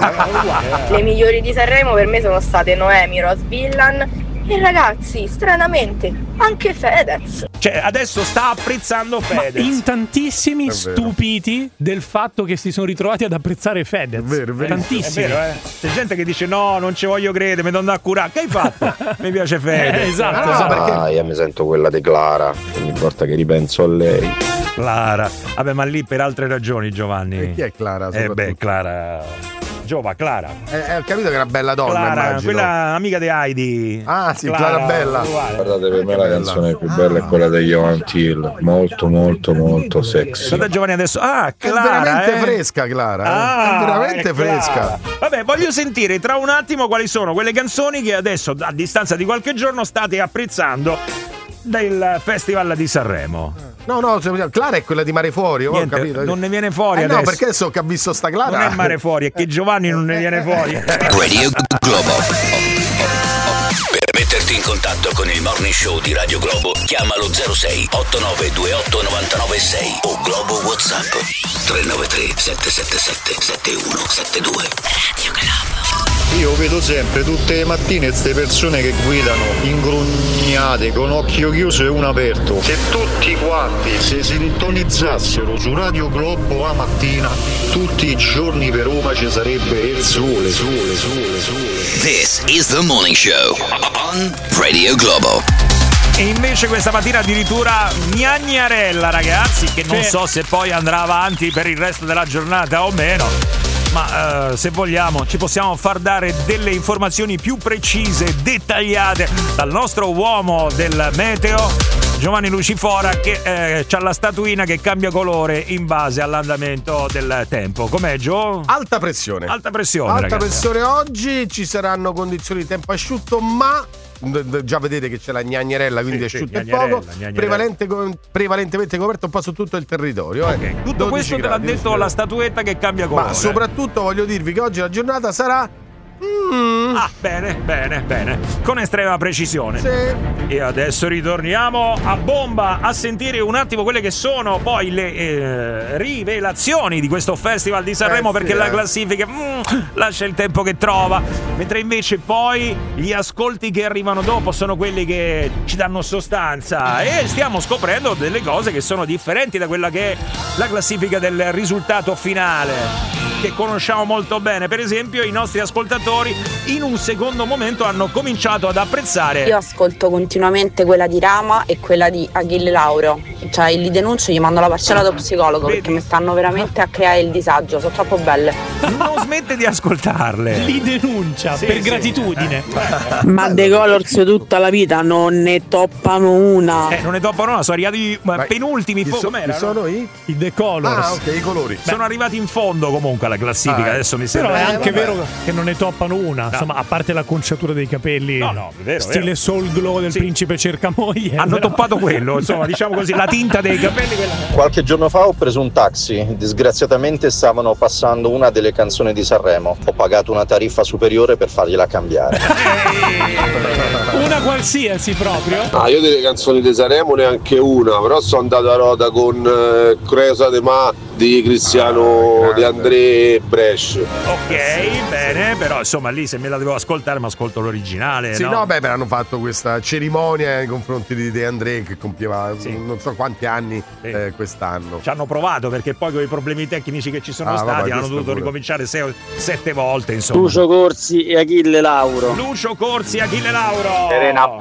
Le migliori di Sanremo per me sono state Noemi, Ross Villain e ragazzi, stranamente, anche Fedez. Cioè, adesso sta apprezzando Fedez. Ma in tantissimi stupiti del fatto che si sono ritrovati ad apprezzare Fedez. Vero. Tantissimi. È vero, C'è gente che dice no, non ci voglio credere, mi devo andare a curare. Che hai fatto? Mi piace Fedez. Esatto. Io mi sento quella di Clara, ogni volta che ripenso a lei. Clara. Vabbè, ma lì per altre ragioni, Giovanni. E chi è Clara? Clara. Clara. Ho capito che è una bella donna, Clara, immagino. quella amica di Heidi. Ah, sì, Clara bella. Guardate, per me la canzone più bella è quella di Johan Thiel. Molto sexy. Guarda Giovanni adesso. Ah, Clara. È veramente fresca, Clara. È veramente fresca. Vabbè, voglio sentire tra un attimo quali sono quelle canzoni che adesso, a distanza di qualche giorno, state apprezzando del Festival di Sanremo. No, Clara è quella di Mare Fuori. Niente, ho capito. non ne viene fuori adesso. No, perché adesso che ha visto sta Clara. Non è Mare Fuori, è che Giovanni non ne viene fuori. Radio Globo. Per metterti in contatto con il Morning Show di Radio Globo, chiamalo 06 8928 996 o Globo WhatsApp 393 777 7172. Radio Globo. Io vedo sempre tutte le mattine queste persone che guidano ingrugnate con occhio chiuso e uno aperto. Se tutti quanti si sintonizzassero su Radio Globo la mattina, tutti i giorni per Roma ci sarebbe il sole. This is the Morning Show on Radio Globo. E invece questa mattina addirittura Gnagnarella, ragazzi, che non so se poi andrà avanti per il resto della giornata o meno. Ma se vogliamo ci possiamo far dare delle informazioni più precise, dettagliate dal nostro uomo del meteo, Giovanni Lucifora, che c'ha la statuina che cambia colore in base all'andamento del tempo. Com'è, Gio? Alta pressione. Alta pressione oggi, ci saranno condizioni di tempo asciutto, ma già vedete che c'è la Gnagnerella, quindi asciutto e poco, prevalentemente coperto un po' su tutto il territorio. Okay. Tutto questo te l'ha detto la statuetta che cambia colore. Ma soprattutto voglio dirvi che oggi la giornata sarà Bene. Con estrema precisione. Sì. E adesso ritorniamo a bomba a sentire un attimo quelle che sono poi le rivelazioni di questo Festival di Sanremo, perché la classifica lascia il tempo che trova, mentre invece poi gli ascolti che arrivano dopo sono quelli che ci danno sostanza, e stiamo scoprendo delle cose che sono differenti da quella che è la classifica del risultato finale, che conosciamo molto bene. Per esempio, i nostri ascoltatori in un secondo momento hanno cominciato ad apprezzare. Io ascolto continuamente quella di Rama e quella di Achille Lauro, cioè li denuncio, gli mando la parcella dello psicologo. Vedi? Perché mi stanno veramente a creare il disagio, sono troppo belle. Non smette di ascoltarle. Li denuncia per gratitudine. Ma The Colors tutta la vita non ne toppano una. Non ne toppano una, sono arrivati penultimi. Sono i The Colors. Ok, i colori. Sono arrivati in fondo comunque alla classifica. Adesso mi sembra. Però è anche vero che non ne toppano una. Insomma, a parte l'acconciatura dei capelli, vero, stile Soul Glow del principe cerca moglie. Hanno toppato quello, insomma, diciamo così, la tinta dei capelli. Qualche giorno fa ho preso un taxi. Disgraziatamente stavano passando una delle canzoni di Sanremo. Ho pagato una tariffa superiore per fargliela cambiare. Una qualsiasi proprio. Io delle canzoni di Sanremo neanche una, però sono andato a rota con Cresa de Ma di Cristiano De André e Brescia. Ok, bene, però insomma lì se me la devo ascoltare mi ascolto l'originale. Sì, hanno fatto questa cerimonia nei confronti di De André che compieva non so quanti anni quest'anno. Ci hanno provato, perché poi con i problemi tecnici che ci sono stati hanno dovuto ricominciare 6 o 7 volte, insomma. Lucio Corsi e Achille Lauro. Serena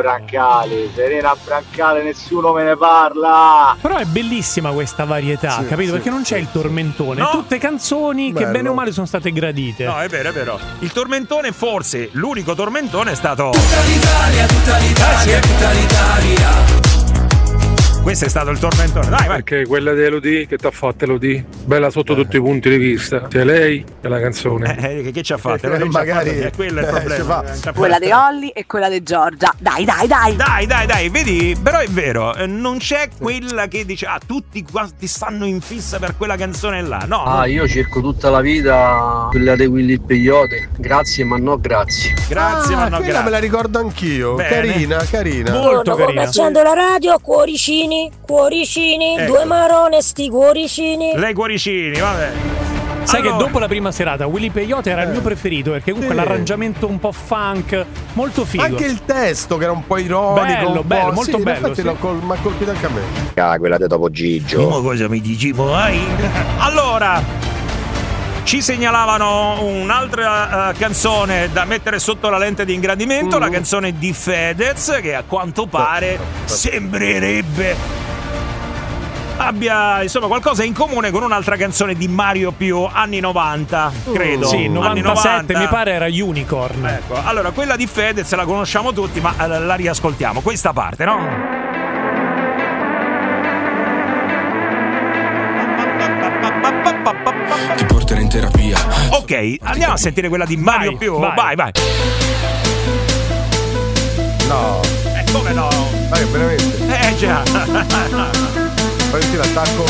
Brancale, nessuno me ne parla. Però è bellissima questa varietà, capito? Perché non c'è il tormentone, tutte canzoni che bene o male sono state gradite. No, è vero. Il tormentone, forse l'unico tormentone è stato tutta l'Italia. Questo è stato il tormentone. Dai, vai. Perché quella di Elodie, che ti ha fatto Elodie? Bella sotto tutti i punti di vista. Sia lei che la canzone. Che ci ha fatto? Magari è quello il problema. Quella di Olli e quella di Giorgia. Dai. Dai, vedi? Però è vero, non c'è quella che dice tutti quanti stanno in fissa per quella canzone là. No. Io cerco tutta la vita quella di Willy Peyote. Grazie, ma no grazie. Grazie, ma no quella grazie. Me la ricordo anch'io. Bene. Carina. Molto carina. Come accendo la radio, cuoricini, due marone sti cuoricini. Lei cuoricini, vabbè. Sai che dopo la prima serata Willy Peyote era il mio preferito, perché comunque l'arrangiamento un po' funk, molto figo. Anche il testo che era un po' ironico, bello, molto bello. Infatti mi ha colpito anche a me. Quella di Topo Gigio. Ma cosa mi dici mai? Allora, ci segnalavano un'altra canzone da mettere sotto la lente di ingrandimento, la canzone di Fedez, che a quanto pare sembrerebbe abbia insomma qualcosa in comune con un'altra canzone di Mario Più, anni 90, credo. Sì, 97 mi pare era Unicorn. Ecco, allora quella di Fedez la conosciamo tutti, ma la riascoltiamo, questa parte, no? Ti porterò in terapia. Ok, andiamo a sentire quella di Mario Più. Vai. No. Come no? Vai, veramente. Già. Prendi l'attacco.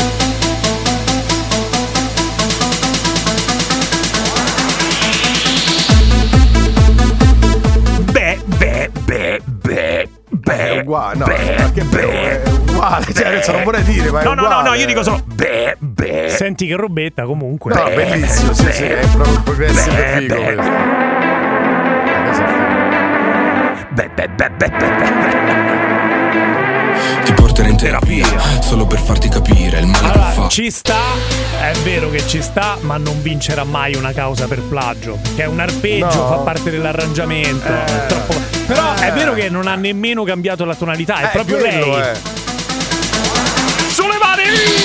È uguale, no, è uguale, cioè, non vorrei dire, ma è uguale. No, io dico solo Senti che robetta comunque. No, bellissimo, sì, è proprio progressivo figo Ti porterò in terapia solo per farti capire il male che fa. Ci sta, è vero che ci sta, ma non vincerà mai una causa per plagio, che è un arpeggio, fa parte dell'arrangiamento, è troppo. Però è vero che non ha nemmeno cambiato la tonalità, è proprio lei. Sulle mani!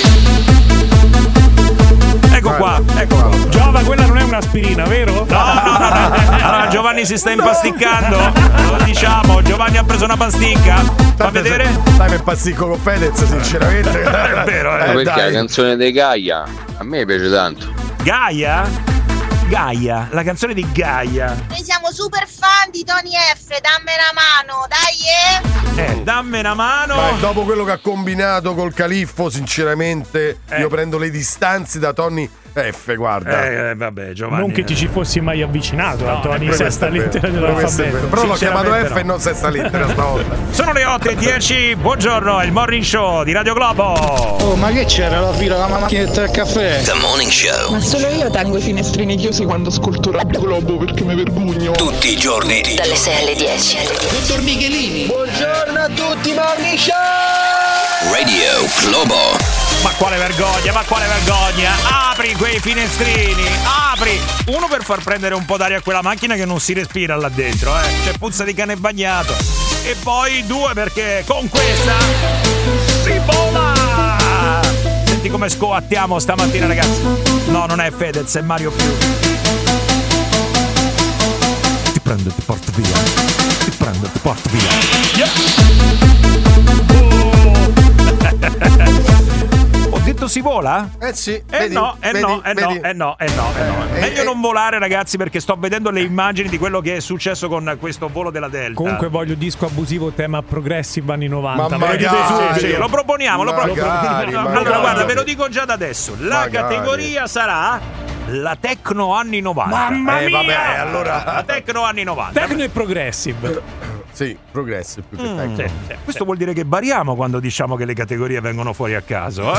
Ecco qua. Giova, quella non è un'aspirina, vero? No. Allora Giovanni si sta impasticcando. Lo diciamo, Giovanni ha preso una pasticca. Fa vedere? Dai, per pasticco con Fedez, sinceramente. È vero, perché dai. la canzone di Gaia a me piace tanto. Gaia, la canzone di Gaia. Noi siamo super fan di Tony F, dammi una mano, dai. Dammi una mano. Ma dopo quello che ha combinato col Califfo, sinceramente, io prendo le distanze da Tony F, guarda. Vabbè, Giovanni. Non che ti ci fossi mai avvicinato, Tony, sesta lettera dell'alfabeto. Però l'ho chiamato F e non sesta lettera stavolta. Sono le 8:10, buongiorno, è il Morning Show di Radio Globo. Oh, ma che c'era la fila, la macchinetta del caffè? The Morning Show. Ma solo io tengo i finestrini chiusi quando ascolto Radio Globo perché mi vergogno. Tutti i giorni. Dalle 6 alle 10. Dottor Michelini. Buongiorno a tutti, Morning Show! Radio Globo. Ma quale vergogna, ma quale vergogna! Apri quei finestrini, apri! Uno per far prendere un po' d'aria a quella macchina che non si respira là dentro, C'è puzza di cane bagnato. E poi 2 perché con questa si vola! Senti come scoattiamo stamattina, ragazzi. No, non è Fedez, è Mario Più. Ti prendo e ti porto via. Ti prendo e ti porto via. Ho detto si vola? Sì. No. Meglio non volare, ragazzi, perché sto vedendo le immagini di quello che è successo con questo volo della Delta. Comunque voglio disco abusivo tema progressive anni 90. Ma magari, sì, lo proponiamo. Magari. Allora, guarda, ve lo dico già da adesso. La categoria sarà la Tecno anni 90. Mamma mia! Vabbè, allora la Tecno anni 90. Tecno e progressive. Sì, progressive più che tecno. Sì. Questo vuol dire che bariamo quando diciamo che le categorie vengono fuori a caso.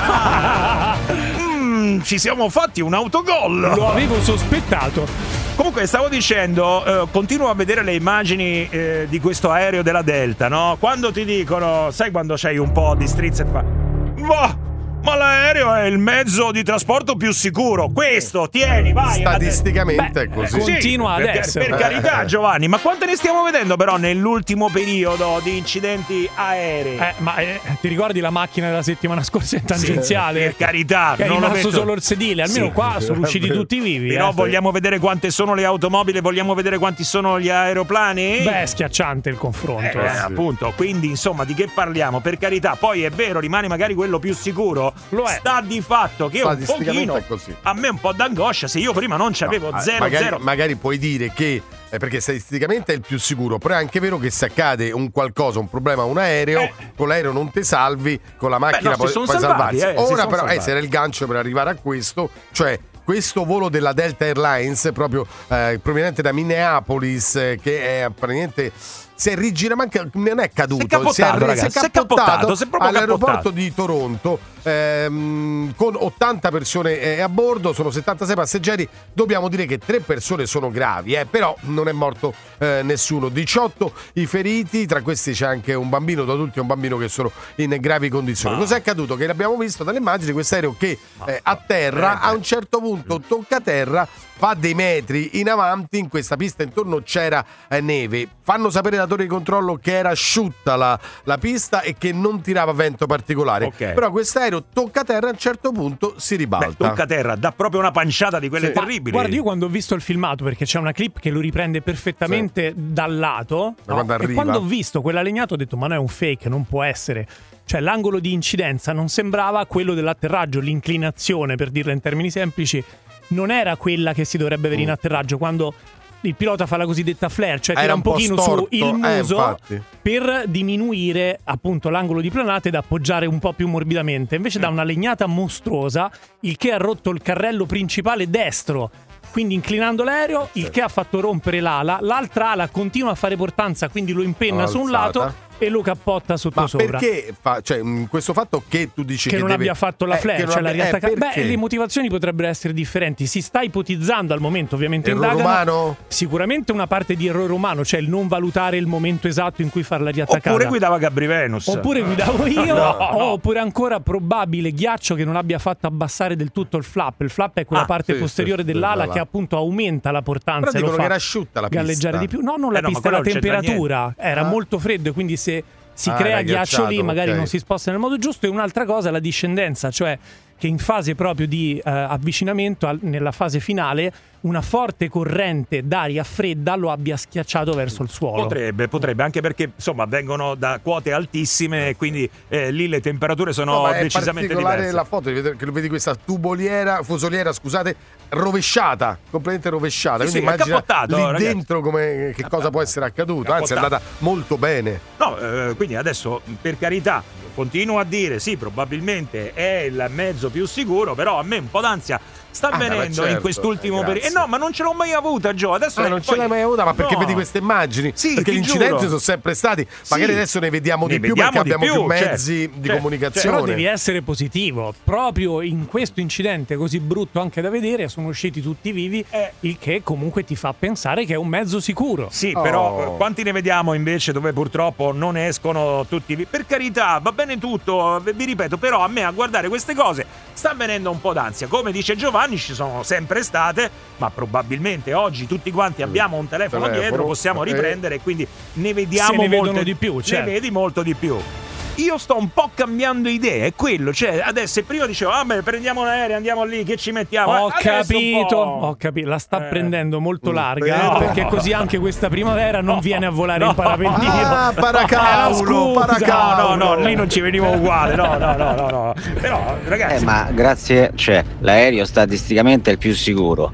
Ci siamo fatti un autogol. Lo avevo sospettato. Comunque stavo dicendo, continuo a vedere le immagini di questo aereo della Delta, no? Quando ti dicono, sai quando c'hai un po' di strizza e fa ma l'aereo è il mezzo di trasporto più sicuro. Questo, tieni, vai. Statisticamente è così. Continua ad essere. Per carità, Giovanni, ma quante ne stiamo vedendo però nell'ultimo periodo di incidenti aerei? Ti ricordi la macchina della settimana scorsa in tangenziale? Per carità, che è non rimasto solo il sedile. Almeno qua sono usciti tutti vivi. Però vogliamo vedere quante sono le automobili, vogliamo vedere quanti sono gli aeroplani? Beh, è schiacciante il confronto. Appunto, quindi insomma di che parliamo? Per carità, poi è vero, rimane magari quello più sicuro. Lo è. Sta di fatto che un pochino a me un po' d'angoscia se io prima non c'avevo zero. Magari puoi dire che perché statisticamente è il più sicuro, però è anche vero che se accade un problema a un aereo, con l'aereo non ti salvi, con la macchina puoi salvarsi. Ora però se era il gancio per arrivare a questo, cioè questo volo della Delta Airlines proprio proveniente da Minneapolis, che è praticamente si è rigirato, ma non è caduto, si è cappottato all'aeroporto di Toronto con 80 persone a bordo, sono 76 passeggeri. Dobbiamo dire che 3 persone sono gravi, però non è morto nessuno. 18 i feriti, tra questi c'è anche un bambino, da adulti e un bambino che sono in gravi condizioni. Cos'è accaduto? Che l'abbiamo visto dalle immagini, questo aereo che a terra a un certo punto tocca terra, fa dei metri in avanti, in questa pista intorno c'era neve. Fanno sapere da torre di controllo che era asciutta la pista e che non tirava vento particolare. Però questo aereo tocca terra, a un certo punto si ribalta. Tocca terra, dà proprio una panciata di quelle terribili. Guarda, io quando ho visto il filmato, perché c'è una clip che lo riprende perfettamente dal lato, e quando ho visto quell'allegnato ho detto ma no, è un fake, non può essere. Cioè l'angolo di incidenza non sembrava quello dell'atterraggio, l'inclinazione, per dirla in termini semplici, non era quella che si dovrebbe avere in atterraggio quando il pilota fa la cosiddetta flare, cioè tira un pochino su il muso per diminuire appunto l'angolo di planata ed appoggiare un po' più morbidamente. Invece dà una legnata mostruosa, il che ha rotto il carrello principale destro, quindi inclinando l'aereo, il che ha fatto rompere l'ala. L'altra ala continua a fare portanza, quindi lo impenna su un lato e lo cappotta sopra. Perché questo fatto che tu dici che non abbia fatto la flare, cioè la riattacca. Beh, le motivazioni potrebbero essere differenti. Si sta ipotizzando al momento, ovviamente errore umano? Sicuramente una parte di errore umano, cioè il non valutare il momento esatto in cui farla riattaccata. Oppure guidava Gabri Venus. Oppure guidavo io. Oppure ancora probabile ghiaccio che non abbia fatto abbassare del tutto il flap. Il flap è quella parte posteriore dell'ala che appunto aumenta la portanza. Però dicono che era asciutta la pista. Galleggiare di più. No, non la pista, la temperatura. Era molto freddo, quindi se si crea ghiaccio lì, magari non si sposta nel modo giusto. E un'altra cosa, la discendenza, cioè che in fase proprio di avvicinamento, nella fase finale, una forte corrente d'aria fredda lo abbia schiacciato verso il suolo. Potrebbe, anche perché insomma vengono da quote altissime e quindi lì le temperature sono decisamente diverse. La foto che vedi questa fusoliera, scusate, rovesciata, completamente rovesciata. Quindi immagina lì dentro che cosa può essere accaduto. Anzi, è andata molto bene. No, quindi adesso, per carità, continuo a dire sì, probabilmente è il mezzo più sicuro, però a me un po' d'ansia sta avvenendo certo, in quest'ultimo periodo. No, ma non ce l'ho mai avuta, Gio. Adesso non ce l'hai mai avuta, ma perché No. vedi queste immagini? Sì, perché ti gli incidenti giuro. sono sempre stati. Magari Sì. adesso ne vediamo di Ne più perché vediamo di abbiamo più, più mezzi certo, di certo. comunicazione. Però devi essere positivo. Proprio in questo incidente così brutto anche da vedere sono usciti tutti vivi, il che comunque ti fa pensare che è un mezzo sicuro. Sì, però quanti ne vediamo invece dove purtroppo non escono tutti vivi? Per carità, va bene tutto, vi ripeto, però a me a guardare queste cose sta venendo un po' d'ansia. Come dice Giovanni, ci sono sempre state, ma probabilmente oggi tutti quanti abbiamo un telefono dietro, possiamo riprendere e quindi ne vediamo Se ne vedono molte di più, certo. Ne vedi molto di più. Io sto un po' cambiando idea, è quello, cioè adesso prima dicevo, vabbè, prendiamo un aereo, andiamo lì, che ci mettiamo? Ho Adesso un po'. capito, la sta prendendo molto larga, no. perché così anche questa primavera non viene a volare in parapentino. Ah, paracaulo, paracaulo. No, lì non ci venivo uguale, no. Però, ragazzi, Ma grazie, cioè, l'aereo statisticamente è il più sicuro.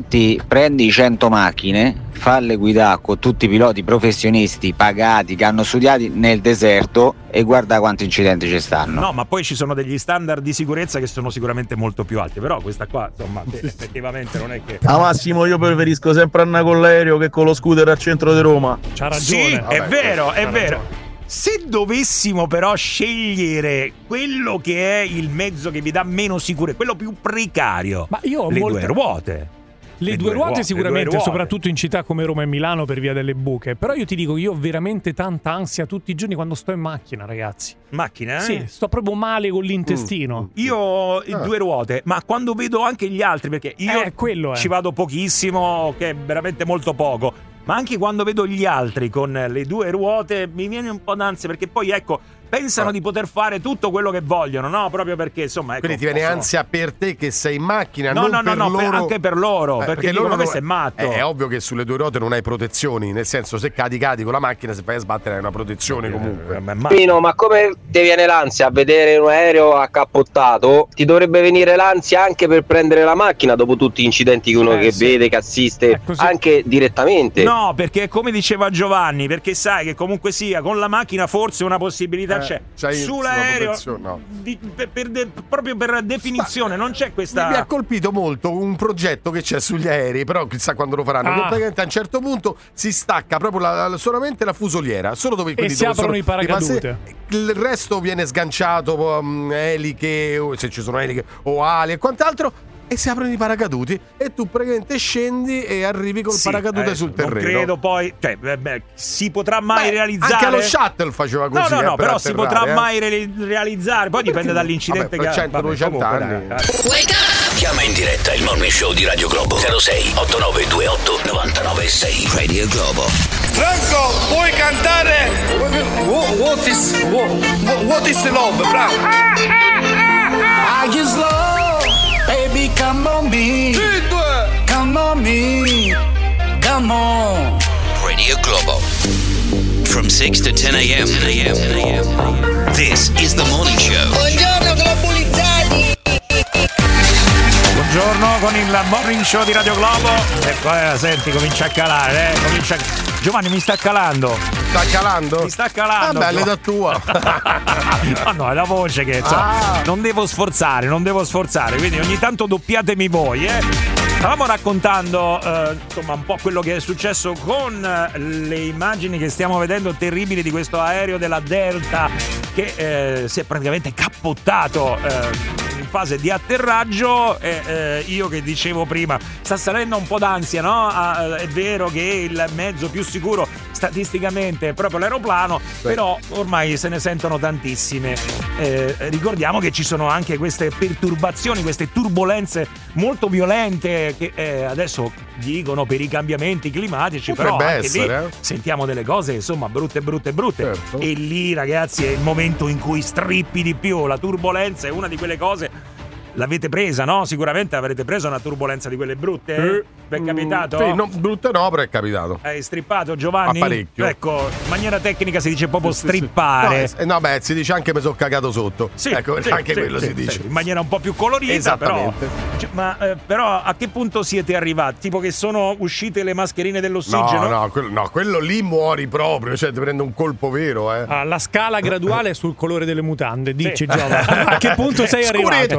Prendi 100 macchine, falle guidare con tutti i piloti professionisti pagati che hanno studiati nel deserto e guarda quanti incidenti ci stanno. no, ma poi ci sono degli standard di sicurezza che sono sicuramente molto più alti, però questa qua, insomma, effettivamente non è che... A Massimo io preferisco sempre andare con l'aereo che con lo scooter al centro di Roma. C'ha ragione. Sì, è vero, è c'ha vero. ragione. Se dovessimo però scegliere quello che è il mezzo che vi dà meno sicurezza, quello più precario, Ma io ho le molte- due ruote. Le due ruote sicuramente, le due ruote. soprattutto in città come Roma e Milano per via delle buche. Però io ti dico, io ho veramente tanta ansia tutti i giorni quando sto in macchina, ragazzi. Macchina, eh? Sì, sto proprio male con l'intestino. Io ho due ruote, ma quando vedo anche gli altri, perché io quello è. ci vado pochissimo, che è veramente molto poco, ma anche quando vedo gli altri con le due ruote mi viene un po' d'ansia, perché poi ecco, pensano di poter fare tutto quello che vogliono, no? Proprio perché insomma, ecco, Quindi ti viene ansia per te che sei in macchina, No, non no, per no, loro. anche per loro, perché dicono, loro questo è matto. È ovvio che sulle due ruote non hai protezioni, nel senso, se cadi con la macchina, se fai a sbattere hai una protezione comunque. Pino, ma come ti viene l'ansia a vedere un aereo accappottato? Ti dovrebbe venire l'ansia anche per prendere la macchina dopo tutti gli incidenti che uno che vede, che assiste, anche direttamente. No, perché come diceva Giovanni, perché sai che comunque sia con la macchina forse una possibilità c'è. Sull'aereo no. proprio per definizione non c'è questa. Mi ha colpito molto un progetto che c'è sugli aerei, però chissà quando lo faranno. Che praticamente a un certo punto si stacca proprio solamente la fusoliera, solo dove quindi si aprono i paracadute. Il resto viene sganciato, eliche, se ci sono eliche o ali e quant'altro. E si aprono i paracaduti e tu praticamente scendi e arrivi col paracadute sul terreno. Non credo poi, cioè, si potrà mai realizzare. Anche allo shuttle faceva così. No, però si potrà mai realizzare. realizzare. Poi dipende dall'incidente per che 100-200 anni. Chiama in diretta il Morning Show di Radio Globo 06 8928 996 Radio Globo. Franco, puoi cantare What is love, Franco? I just love, baby, come on me. Come on me. Come on. Radio Globo. From 6 to 10 a.m. This is the Morning Show. Buongiorno, globalizzati. Buongiorno con il Morning Show di Radio Globo. Ecco, senti, comincia a calare, Giovanni mi sta calando. Sta calando? Mi sta calando. Vabbè, l'età tua. No, è la voce che non devo sforzare, quindi ogni tanto doppiatemi voi, Stavamo raccontando insomma un po' quello che è successo con le immagini che stiamo vedendo terribili di questo aereo della Delta che si è praticamente cappottato in fase di atterraggio. Io che dicevo prima, sta salendo un po' d'ansia, no? È vero che il mezzo più sicuro statisticamente è proprio l'aeroplano, però ormai se ne sentono tantissime. Ricordiamo che ci sono anche queste perturbazioni, queste turbolenze molto violente che adesso dicono per i cambiamenti climatici. Potrebbe però anche essere, lì sentiamo delle cose insomma brutte. Certo. E lì, ragazzi, è il momento in cui strippi di più. La turbolenza è una di quelle cose. L'avete presa, no? Sicuramente avrete preso una turbolenza di quelle brutte? Vi è capitato? Sì, brutte no, però è capitato. Hai strippato, Giovanni? A parecchio. Ecco, in maniera tecnica si dice proprio strippare. No, si dice anche mi sono cagato sotto. Sì, ecco, anche quello si dice. In maniera un po' più colorita, esattamente. Però. Però a che punto siete arrivati? Tipo che sono uscite le mascherine dell'ossigeno? No, quello lì muori proprio, cioè ti prende un colpo vero, La scala graduale è sul colore delle mutande, dici Giova. A che punto sei arrivato?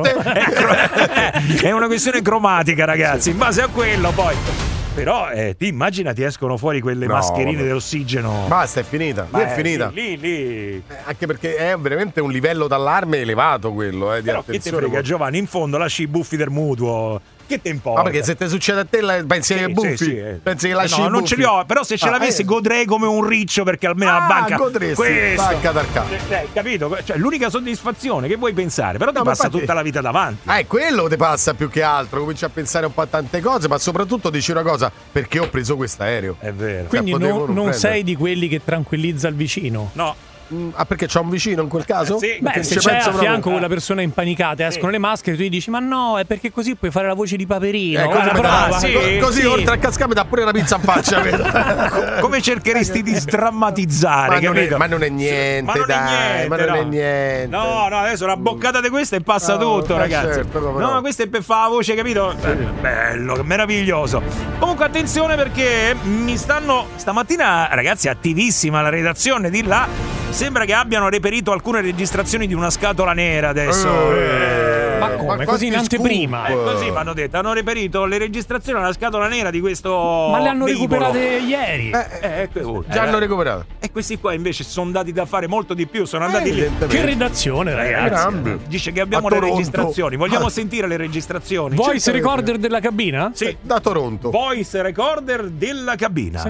È una questione cromatica, ragazzi. In base a quello poi. Però ti immagina ti escono fuori quelle mascherine dell'ossigeno. Basta, è finita. È finita. Lì. Anche perché è veramente un livello d'allarme elevato quello. Di però che te frega, Giovanni? In fondo lasci i buffi del mutuo. Che te importa? Ma perché se ti succede a te pensi ai buffi? Pensi che lasci i buffi? Non ce li ho, però se ce l'avessi godrei come un riccio, perché almeno la banca godresti, banca dal capo. Capito? Cioè, l'unica soddisfazione che vuoi pensare, però ti passa tutta la vita davanti. Quello ti passa più che altro, cominci a pensare un po' a tante cose, ma soprattutto dici una cosa, perché ho preso quest'aereo. È vero. Quindi non sei di quelli che tranquillizza il vicino? No. Perché c'è un vicino in quel caso? Sì. Beh, se c'è a fianco quella persona impanicata, escono le maschere, tu gli dici: ma no, è perché così puoi fare la voce di Paperino. Così oltre a cascare mi dà pure una pizza in faccia. Come cercheresti di sdrammatizzare? Ma non è niente, ma non è niente. No, adesso una boccata di questa e passa tutto, ragazzi. Certo, no, questa è per fare la voce, capito? Bello, meraviglioso. Comunque attenzione, perché stamattina, ragazzi, attivissima la redazione di là. Sembra che abbiano reperito alcune registrazioni di una scatola nera adesso. Ma come? Così in anteprima? Così mi hanno detto. Hanno reperito le registrazioni della scatola nera di questo. Ma le hanno recuperate ieri. Già hanno recuperato. E questi qua invece sono dati da fare molto di più. Sono andati lì. Che redazione, ragazzi. Dice che abbiamo le registrazioni. Vogliamo sentire le registrazioni? Voice recorder della cabina? Sì. Da Toronto. Voice recorder della cabina.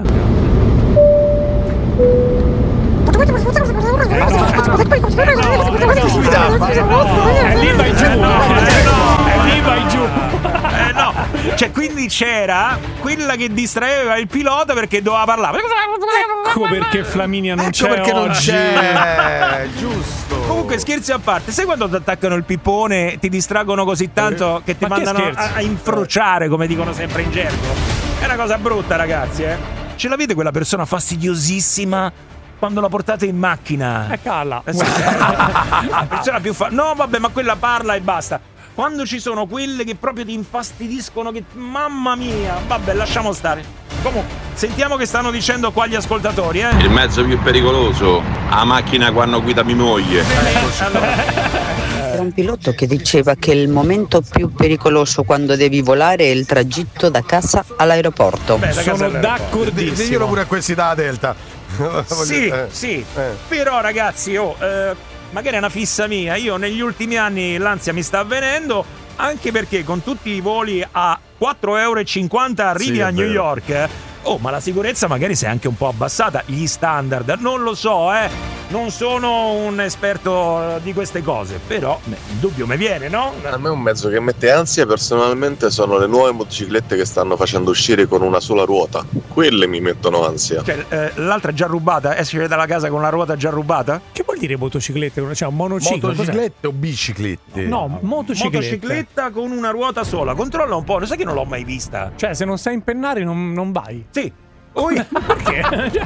Lì vai giù. Lì vai giù. No, cioè quindi c'era quella che distraeva il pilota perché doveva parlare. Ecco perché Flaminia non c'è. Perché non c'è. Giusto. Comunque, scherzi a parte, sai quando ti attaccano il pippone, ti distraggono così tanto che ti mandano a infrociare, come dicono sempre in gergo? È una cosa brutta, ragazzi, Ce l'avete quella persona fastidiosissima quando la portate in macchina? Calla. La persona più no, vabbè, ma quella parla e basta. Quando ci sono quelle che proprio ti infastidiscono, che mamma mia, vabbè, lasciamo stare. Comunque, sentiamo che stanno dicendo qua gli ascoltatori, Il mezzo più pericoloso, la macchina quando guida mia moglie. C'era un pilota che diceva che il momento più pericoloso quando devi volare è il tragitto da casa all'aeroporto. Sono d'accordissimo. Diglielo pure a questi da Delta. Sì. Però, ragazzi, magari è una fissa mia. Io negli ultimi anni l'ansia mi sta avvenendo, anche perché con tutti i voli a 4,50 € arrivi a New York. Ma la sicurezza magari si è anche un po' abbassata, gli standard, non lo so, non sono un esperto di queste cose, però il dubbio mi viene, no? A me un mezzo che mette ansia personalmente sono le nuove motociclette che stanno facendo uscire con una sola ruota. Quelle mi mettono ansia. Cioè, l'altra è già rubata? Esce dalla casa con la ruota già rubata? Che vuol dire motociclette? Cioè un monociclo? Motociclette o biciclette? No, motocicletta con una ruota sola. Controlla un po', non sai che non l'ho mai vista. Cioè, se non sai impennare non vai. Sì. Perché?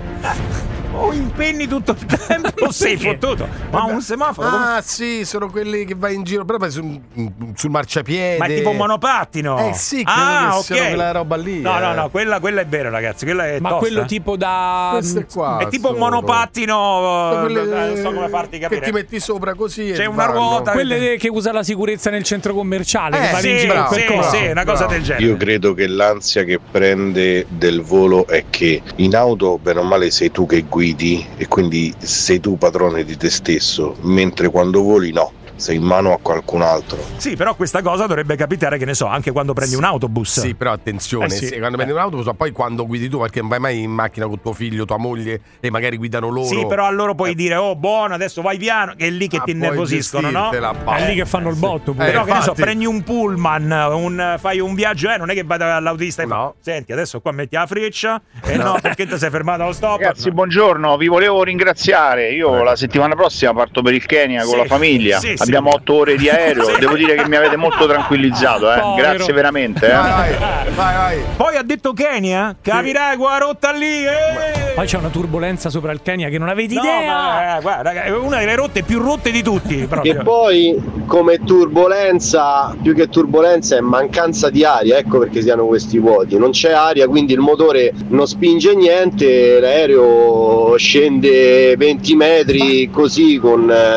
O impenni tutto il tempo o sei fottuto. Ma un semaforo sì, sono quelli che vai in giro proprio sul marciapiede. Ma è tipo un monopattino. Sì, credo che sia quella roba lì. No, quella è vera, ragazzi. Quella è tosta. Quello tipo da queste qua è tipo un monopattino, non so come farti capire. Che ti metti sopra così c'è una ruota. Quelle che usa la sicurezza nel centro commerciale, che sì, una cosa del genere. Io credo che l'ansia che prende del volo è che in auto bene o male sei tu che guidi e quindi sei tu padrone di te stesso, mentre quando voli no, sei in mano a qualcun altro. Sì, però questa cosa dovrebbe capitare, che ne so, anche quando prendi un autobus. Sì, però attenzione, quando prendi un autobus, ma poi quando guidi tu, perché non vai mai in macchina con tuo figlio, tua moglie e magari guidano loro. Sì, però a loro puoi dire buono, adesso vai piano, che è lì che ti innervosiscono, no? È lì che fanno il botto. Però che ne so, prendi un pullman, fai un viaggio, non è che vai dall'autista e fa: senti, adesso qua metti la freccia no, perché ti sei fermato allo stop. Ragazzi, buongiorno, vi volevo ringraziare. Io la settimana prossima parto per il Kenya con la famiglia. Abbiamo 8 ore di aereo, devo dire che mi avete molto tranquillizzato, grazie veramente. Vai. Poi ha detto Kenya, capirai quella rotta lì. Poi c'è una turbolenza sopra il Kenya che non avete idea. Guarda, è una delle rotte più rotte di tutti. E poi, come turbolenza, più che turbolenza è mancanza di aria, ecco perché siano questi vuoti. Non c'è aria, quindi il motore non spinge niente, l'aereo scende 20 metri così con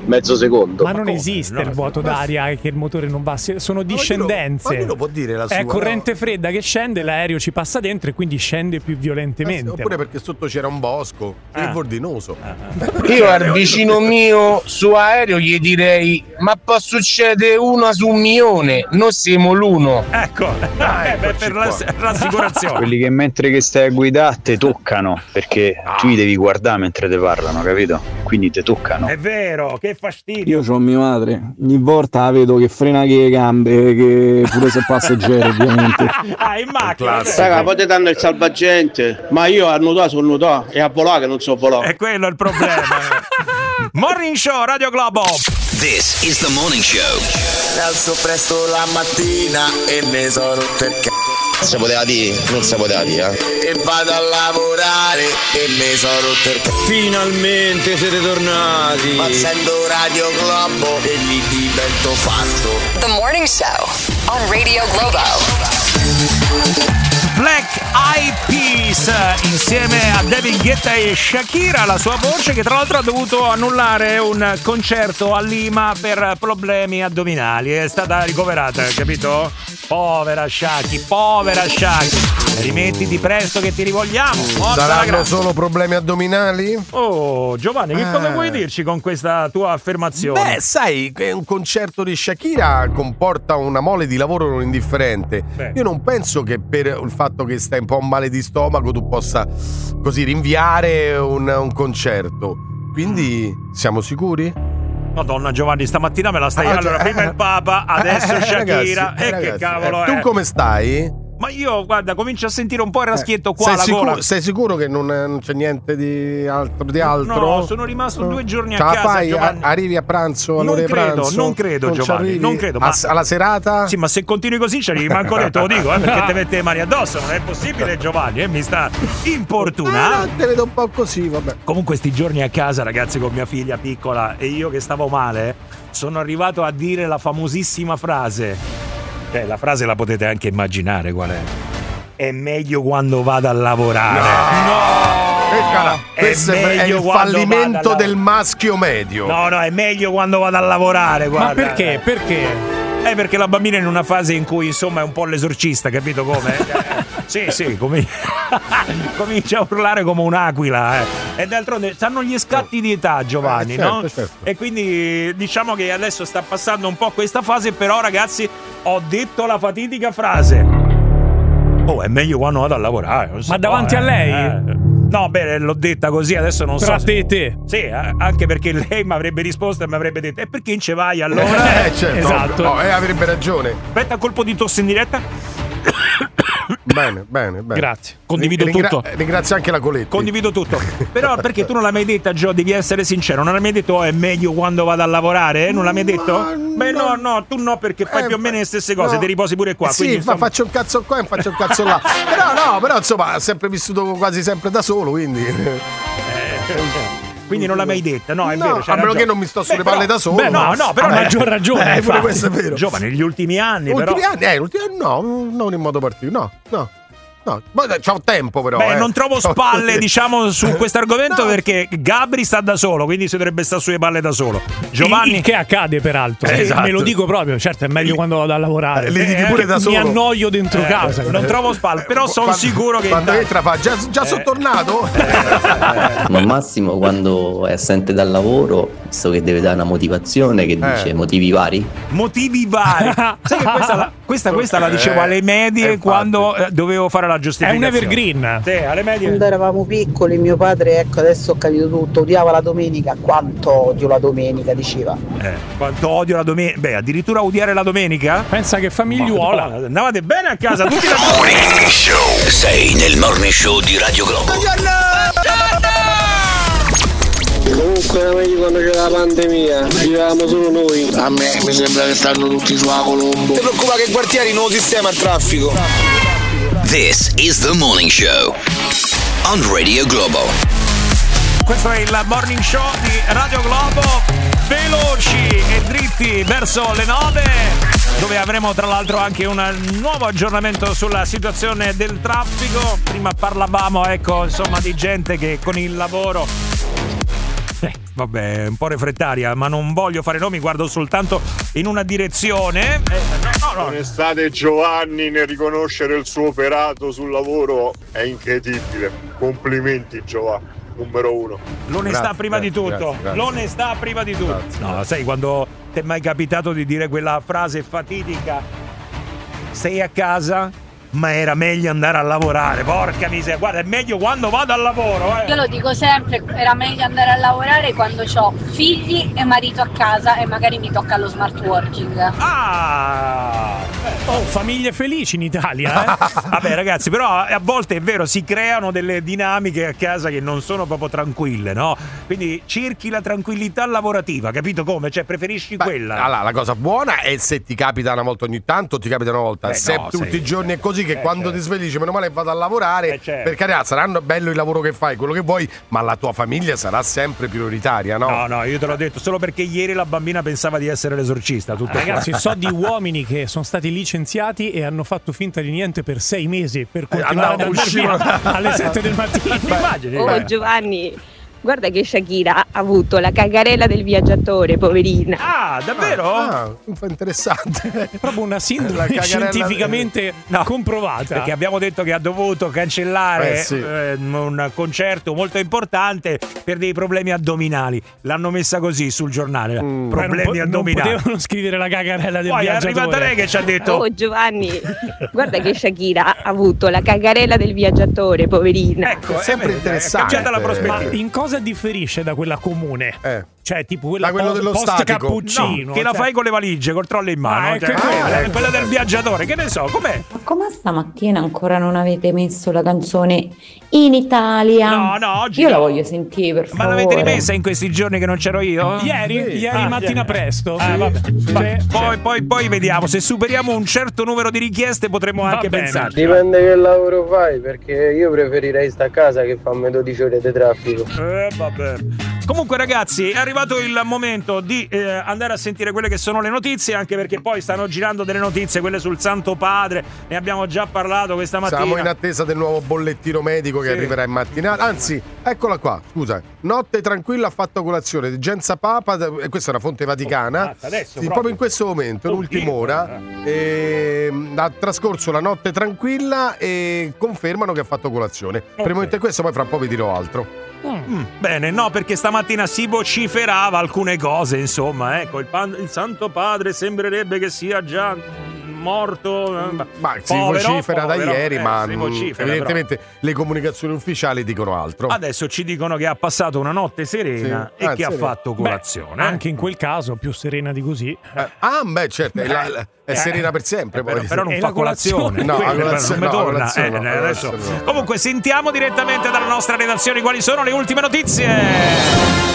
mezzo secondo. Ma non esiste il vuoto d'aria che il motore non va, sono discendenze. Ma lo può dire la sua? È corrente fredda che scende, l'aereo ci passa dentro e quindi scende più violentemente. Oppure perché sotto c'era un bosco, è verdinoso. Io al vicino mio su aereo gli direi: ma può succedere una su 1.000.000, non siamo l'uno. Ecco, per l'assicurazione. Quelli che mentre che stai a guidare te toccano, perché tu li devi guardare mentre te parlano, capito? Quindi te toccano. È vero, che fastidio. Io c'ho mia madre, ogni volta la vedo che frena che le gambe, che pure se passeggero ovviamente. In macchina. Raga, potete andare il salvagente, ma io a nuotare so nuotare e a volare che non so volare. È quello il problema. Morning Show Radio Globo. This is the morning show. Mi alzo presto la mattina e mi sono rotto il c***o. Si poteva dire? Non si poteva dire, E vado a lavorare e mi sono rotto il c***o. Finalmente siete tornati. Ma sento Radio Globo e lì divento fatto. The Morning Show on Radio Globo. Black Eyed Peas insieme a David Guetta e Shakira, la sua voce, che tra l'altro ha dovuto annullare un concerto a Lima per problemi addominali. È stata ricoverata, capito? Povera Shaki, povera Shaki. Rimettiti presto che ti rivogliamo. Saranno solo problemi addominali? Oh, Giovanni, che cosa vuoi dirci con questa tua affermazione? Beh, sai che un concerto di Shakira comporta una mole di lavoro non indifferente. Io non penso che per il fatto che stai un po' male di stomaco tu possa così rinviare un concerto. Quindi siamo sicuri? Madonna Giovanni, stamattina me la stai. Allora, prima il Papa, adesso Shakira. Ragazzi, che cavolo è? Tu come stai? Ma io, guarda, comincio a sentire un po' il raschietto qua alla gola. Sei sicuro che non c'è niente di altro? No, sono rimasto 2 giorni a casa, fai? Giovanni. Arrivi a pranzo, all'ora di pranzo? Non credo, Giovanni, non credo. Ma alla serata? Sì, ma se continui così ci arrivi manco detto, lo dico, perché te mette le mani addosso. Non è possibile, Giovanni, mi sta importunando. Te vedo un po' così, vabbè. Comunque sti giorni a casa, ragazzi, con mia figlia piccola e io che stavo male, sono arrivato a dire la famosissima frase. La frase la potete anche immaginare qual è. È meglio quando vado a lavorare. No! Questo è il fallimento del maschio medio. No, è meglio quando vado a lavorare, guarda. Ma perché? Perché? Perché la bambina è in una fase in cui insomma è un po' l'esorcista, capito come? Sì, comincia a urlare come un'aquila. E d'altronde stanno gli scatti di età, Giovanni, certo, no? Certo. E quindi diciamo che adesso sta passando un po' questa fase, però ragazzi ho detto la fatidica frase. Oh, è meglio quando vado a lavorare. Ma davanti a lei? No, beh, l'ho detta così, adesso non so. Tra te. Sì, anche perché lei mi avrebbe risposto e mi avrebbe detto: e perché non ce vai allora? Certo, esatto. No, avrebbe ragione. Aspetta, colpo di tosse in diretta. Bene. Grazie. Condivido tutto. Ringrazio anche la Coletti. Condivido tutto. Però perché tu non l'hai mai detta, Gio? Devi essere sincero. Non l'hai mai detto è meglio quando vado a lavorare? Non l'hai mai detto? Beh, no, tu no, perché fai più o meno le stesse cose. Ti riposi pure qua. Sì, quindi, insomma... ma faccio un cazzo qua e faccio un cazzo là. però insomma, ha sempre vissuto quasi sempre da solo, quindi. Quindi non l'ha mai detta, no, è vero. A meno che non mi sto sulle palle da solo. No, però ha maggior ragione. Pure questo è vero. Giovane, negli ultimi anni, Ultimi anni, no, non in modo particolare, no. Ma c'ho tempo però. Non trovo spalle, diciamo, su questo argomento perché Gabri sta da solo, quindi si dovrebbe stare sulle palle da solo. Giovanni. Che accade peraltro. Esatto. Me lo dico proprio, certo, è meglio quando vado a lavorare. Li dici pure da solo. Mi annoio dentro casa. Non trovo spalle, però sono sicuro che. Quando entra fa già sono tornato. Ma Massimo quando è assente dal lavoro, visto che deve dare una motivazione, che dice motivi vari. Motivi vari. Sai che questa la dicevo alle medie quando dovevo fare la giustificazione. È un evergreen. Sì, alle medie. Quando eravamo piccoli, mio padre, ecco, adesso ho capito tutto, odiava la domenica. Quanto odio la domenica, diceva. Quanto odio la domenica. Beh, addirittura odiare la domenica? Pensa che famigliuola. Andavate bene a casa tutti da Morning Show. Sei nel Morning Show di Radio Globo. Comunque era meglio quando c'era la pandemia, vivevamo solo noi. A me mi sembra che stanno tutti su a Colombo. Non ti preoccupare che i quartieri non sistema il traffico. This is the Morning Show on Radio Globo. Questo è il Morning Show di Radio Globo, veloci e dritti verso le 9, dove avremo tra l'altro anche un nuovo aggiornamento sulla situazione del traffico. Prima parlavamo, ecco, insomma, di gente che con il lavoro vabbè, un po' refrattaria, ma non voglio fare nomi, guardo soltanto in una direzione. No. L'onestà Giovanni nel riconoscere il suo operato sul lavoro è incredibile. Complimenti Giovanni, numero 1. L'onestà prima di tutto. Grazie. L'onestà prima di tutto. No, sai quando ti è mai capitato di dire quella frase fatidica? Sei a casa? Ma era meglio andare a lavorare, porca miseria, guarda, è meglio quando vado al lavoro. Io lo dico sempre, era meglio andare a lavorare quando ho figli e marito a casa e magari mi tocca lo smart working. Famiglie felici in Italia, Vabbè ragazzi, però a volte è vero, si creano delle dinamiche a casa che non sono proprio tranquille, no? Quindi cerchi la tranquillità lavorativa, capito come? Cioè preferisci quella. Allora, la cosa buona è se ti capita una volta ogni tanto, ti capita una volta. Se no, tutti i giorni è così, che quando certo. ti svegli dici meno male vado a lavorare, per carità saranno bello il lavoro che fai, quello che vuoi, ma la tua famiglia sarà sempre prioritaria, no? No, io te l'ho detto solo perché ieri la bambina pensava di essere l'esorcista. Tutto Ragazzi, so di uomini che sono stati licenziati e hanno fatto finta di niente per 6 mesi per continuare ad andare via alle 7 del mattino. Oh Giovanni, guarda che Shakira ha avuto la cagarella del viaggiatore, poverina. Ah, davvero? Interessante. È proprio una sindrome scientificamente comprovata. Perché abbiamo detto che ha dovuto cancellare un concerto molto importante per dei problemi addominali. L'hanno messa così sul giornale. Problemi addominali. Non potevano scrivere la cagarella del viaggiatore. È arrivata lei che ci ha detto. Oh Giovanni, guarda che Shakira ha avuto la cagarella del viaggiatore, poverina. Ecco, è sempre interessante. È cambiata la prospettiva. Ma in cosa differisce da quella comune? Cioè, tipo quella quello dello post statico. cappuccino. No, che la fai con le valigie, col trolley in mano. Quella del viaggiatore, che ne so, com'è? Ma come stamattina ancora non avete messo la canzone In Italia? No, oggi io la voglio sentire, per favore. Ma l'avete rimessa in questi giorni che non c'ero io? Ieri mattina presto. Poi vediamo, se superiamo un certo numero di richieste potremo anche pensarci. Dipende che lavoro fai, perché io preferirei stare a casa che farmi 12 ore di traffico. Vabbè. Comunque ragazzi, è arrivato il momento di andare a sentire quelle che sono le notizie, anche perché poi stanno girando delle notizie, quelle sul Santo Padre, ne abbiamo già parlato questa mattina. Siamo in attesa del nuovo bollettino medico che arriverà in mattinata. Anzi, eccola qua, scusa. Notte tranquilla, ha fatto colazione di Genza Papa, e questa è una fonte vaticana. Adesso proprio in questo momento, l'ultima ora, ha trascorso la notte tranquilla e confermano che ha fatto colazione. Per il momento è questo, poi fra un po' vi dirò altro. Bene, no, perché stamattina si vociferava alcune cose, insomma, ecco, il Santo Padre sembrerebbe che sia già morto. Ma si vocifera da ieri, ma evidentemente le comunicazioni ufficiali dicono altro. Adesso ci dicono che ha passato una notte serena e che ha fatto colazione. Anche in quel caso, più serena di così. Certo, è serena per sempre. Però non fa colazione. No, non mi torna. Adesso. Comunque sentiamo direttamente dalla nostra redazione quali sono le ultime notizie.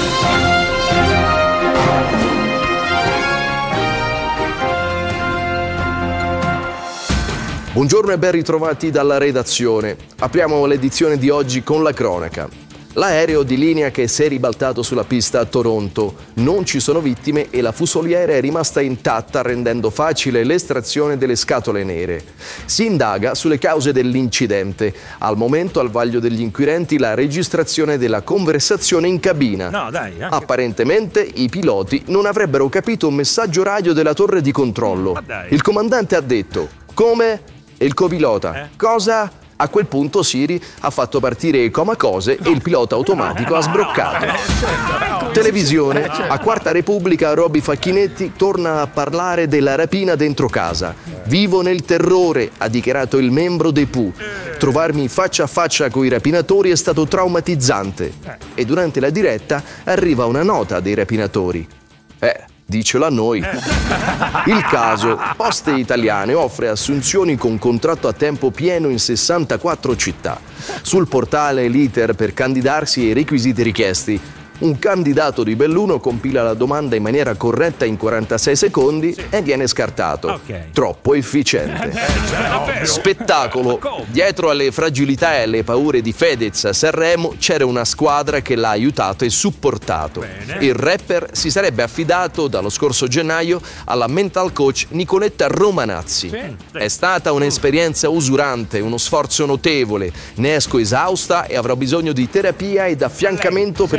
Buongiorno e ben ritrovati dalla redazione. Apriamo l'edizione di oggi con la cronaca. L'aereo di linea che si è ribaltato sulla pista a Toronto. Non ci sono vittime e la fusoliera è rimasta intatta, rendendo facile l'estrazione delle scatole nere. Si indaga sulle cause dell'incidente. Al momento, al vaglio degli inquirenti, la registrazione della conversazione in cabina. Apparentemente i piloti non avrebbero capito un messaggio radio della torre di controllo. Il comandante ha detto: come? E il copilota: cosa? A quel punto Siri ha fatto partire i comacose e il pilota automatico ha sbroccato. Televisione. A Quarta Repubblica Roby Facchinetti torna a parlare della rapina dentro casa. Vivo nel terrore, ha dichiarato il membro dei Pooh. Trovarmi faccia a faccia coi rapinatori è stato traumatizzante. E durante la diretta arriva una nota dei rapinatori. Dicelo a noi. Il caso: Poste Italiane offre assunzioni con contratto a tempo pieno in 64 città. Sul portale l'iter per candidarsi e i requisiti richiesti. Un candidato di Belluno compila la domanda in maniera corretta in 46 secondi e viene scartato. Troppo efficiente. Spettacolo. Dietro alle fragilità e alle paure di Fedez a Sanremo c'era una squadra che l'ha aiutato e supportato. Il rapper si sarebbe affidato dallo scorso gennaio alla mental coach Nicoletta Romanazzi. È stata un'esperienza usurante, uno sforzo notevole. Ne esco esausta e avrò bisogno di terapia ed affiancamento per almeno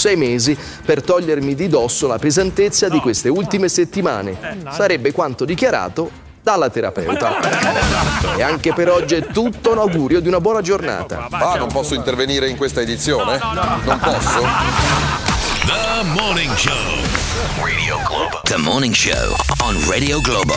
6 mesi per togliermi di dosso la pesantezza di queste ultime settimane. Sarebbe quanto dichiarato dalla terapeuta. E anche per oggi è tutto. Un augurio di una buona giornata. Non posso intervenire in questa edizione? Non posso? The Morning Show. Radio Globo. The Morning Show on Radio Globo.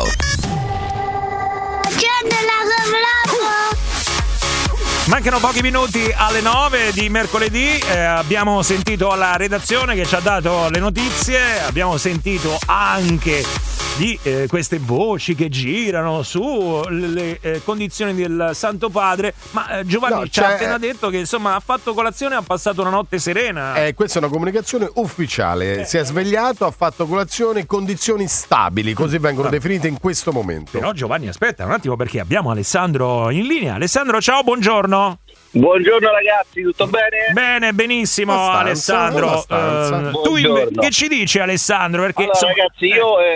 Mancano pochi minuti alle 9 di mercoledì, abbiamo sentito la redazione che ci ha dato le notizie, abbiamo sentito anche di queste voci che girano sulle condizioni del Santo Padre, ma Giovanni ci ha appena detto che insomma ha fatto colazione e ha passato una notte serena. Questa è una comunicazione ufficiale, si è svegliato, ha fatto colazione, condizioni stabili, così vengono definite in questo momento. Però Giovanni aspetta un attimo perché abbiamo Alessandro in linea. Alessandro, ciao, buongiorno. Buongiorno ragazzi, tutto bene? Bene, benissimo Alessandro. Tu che ci dici Alessandro? Perché allora, ragazzi,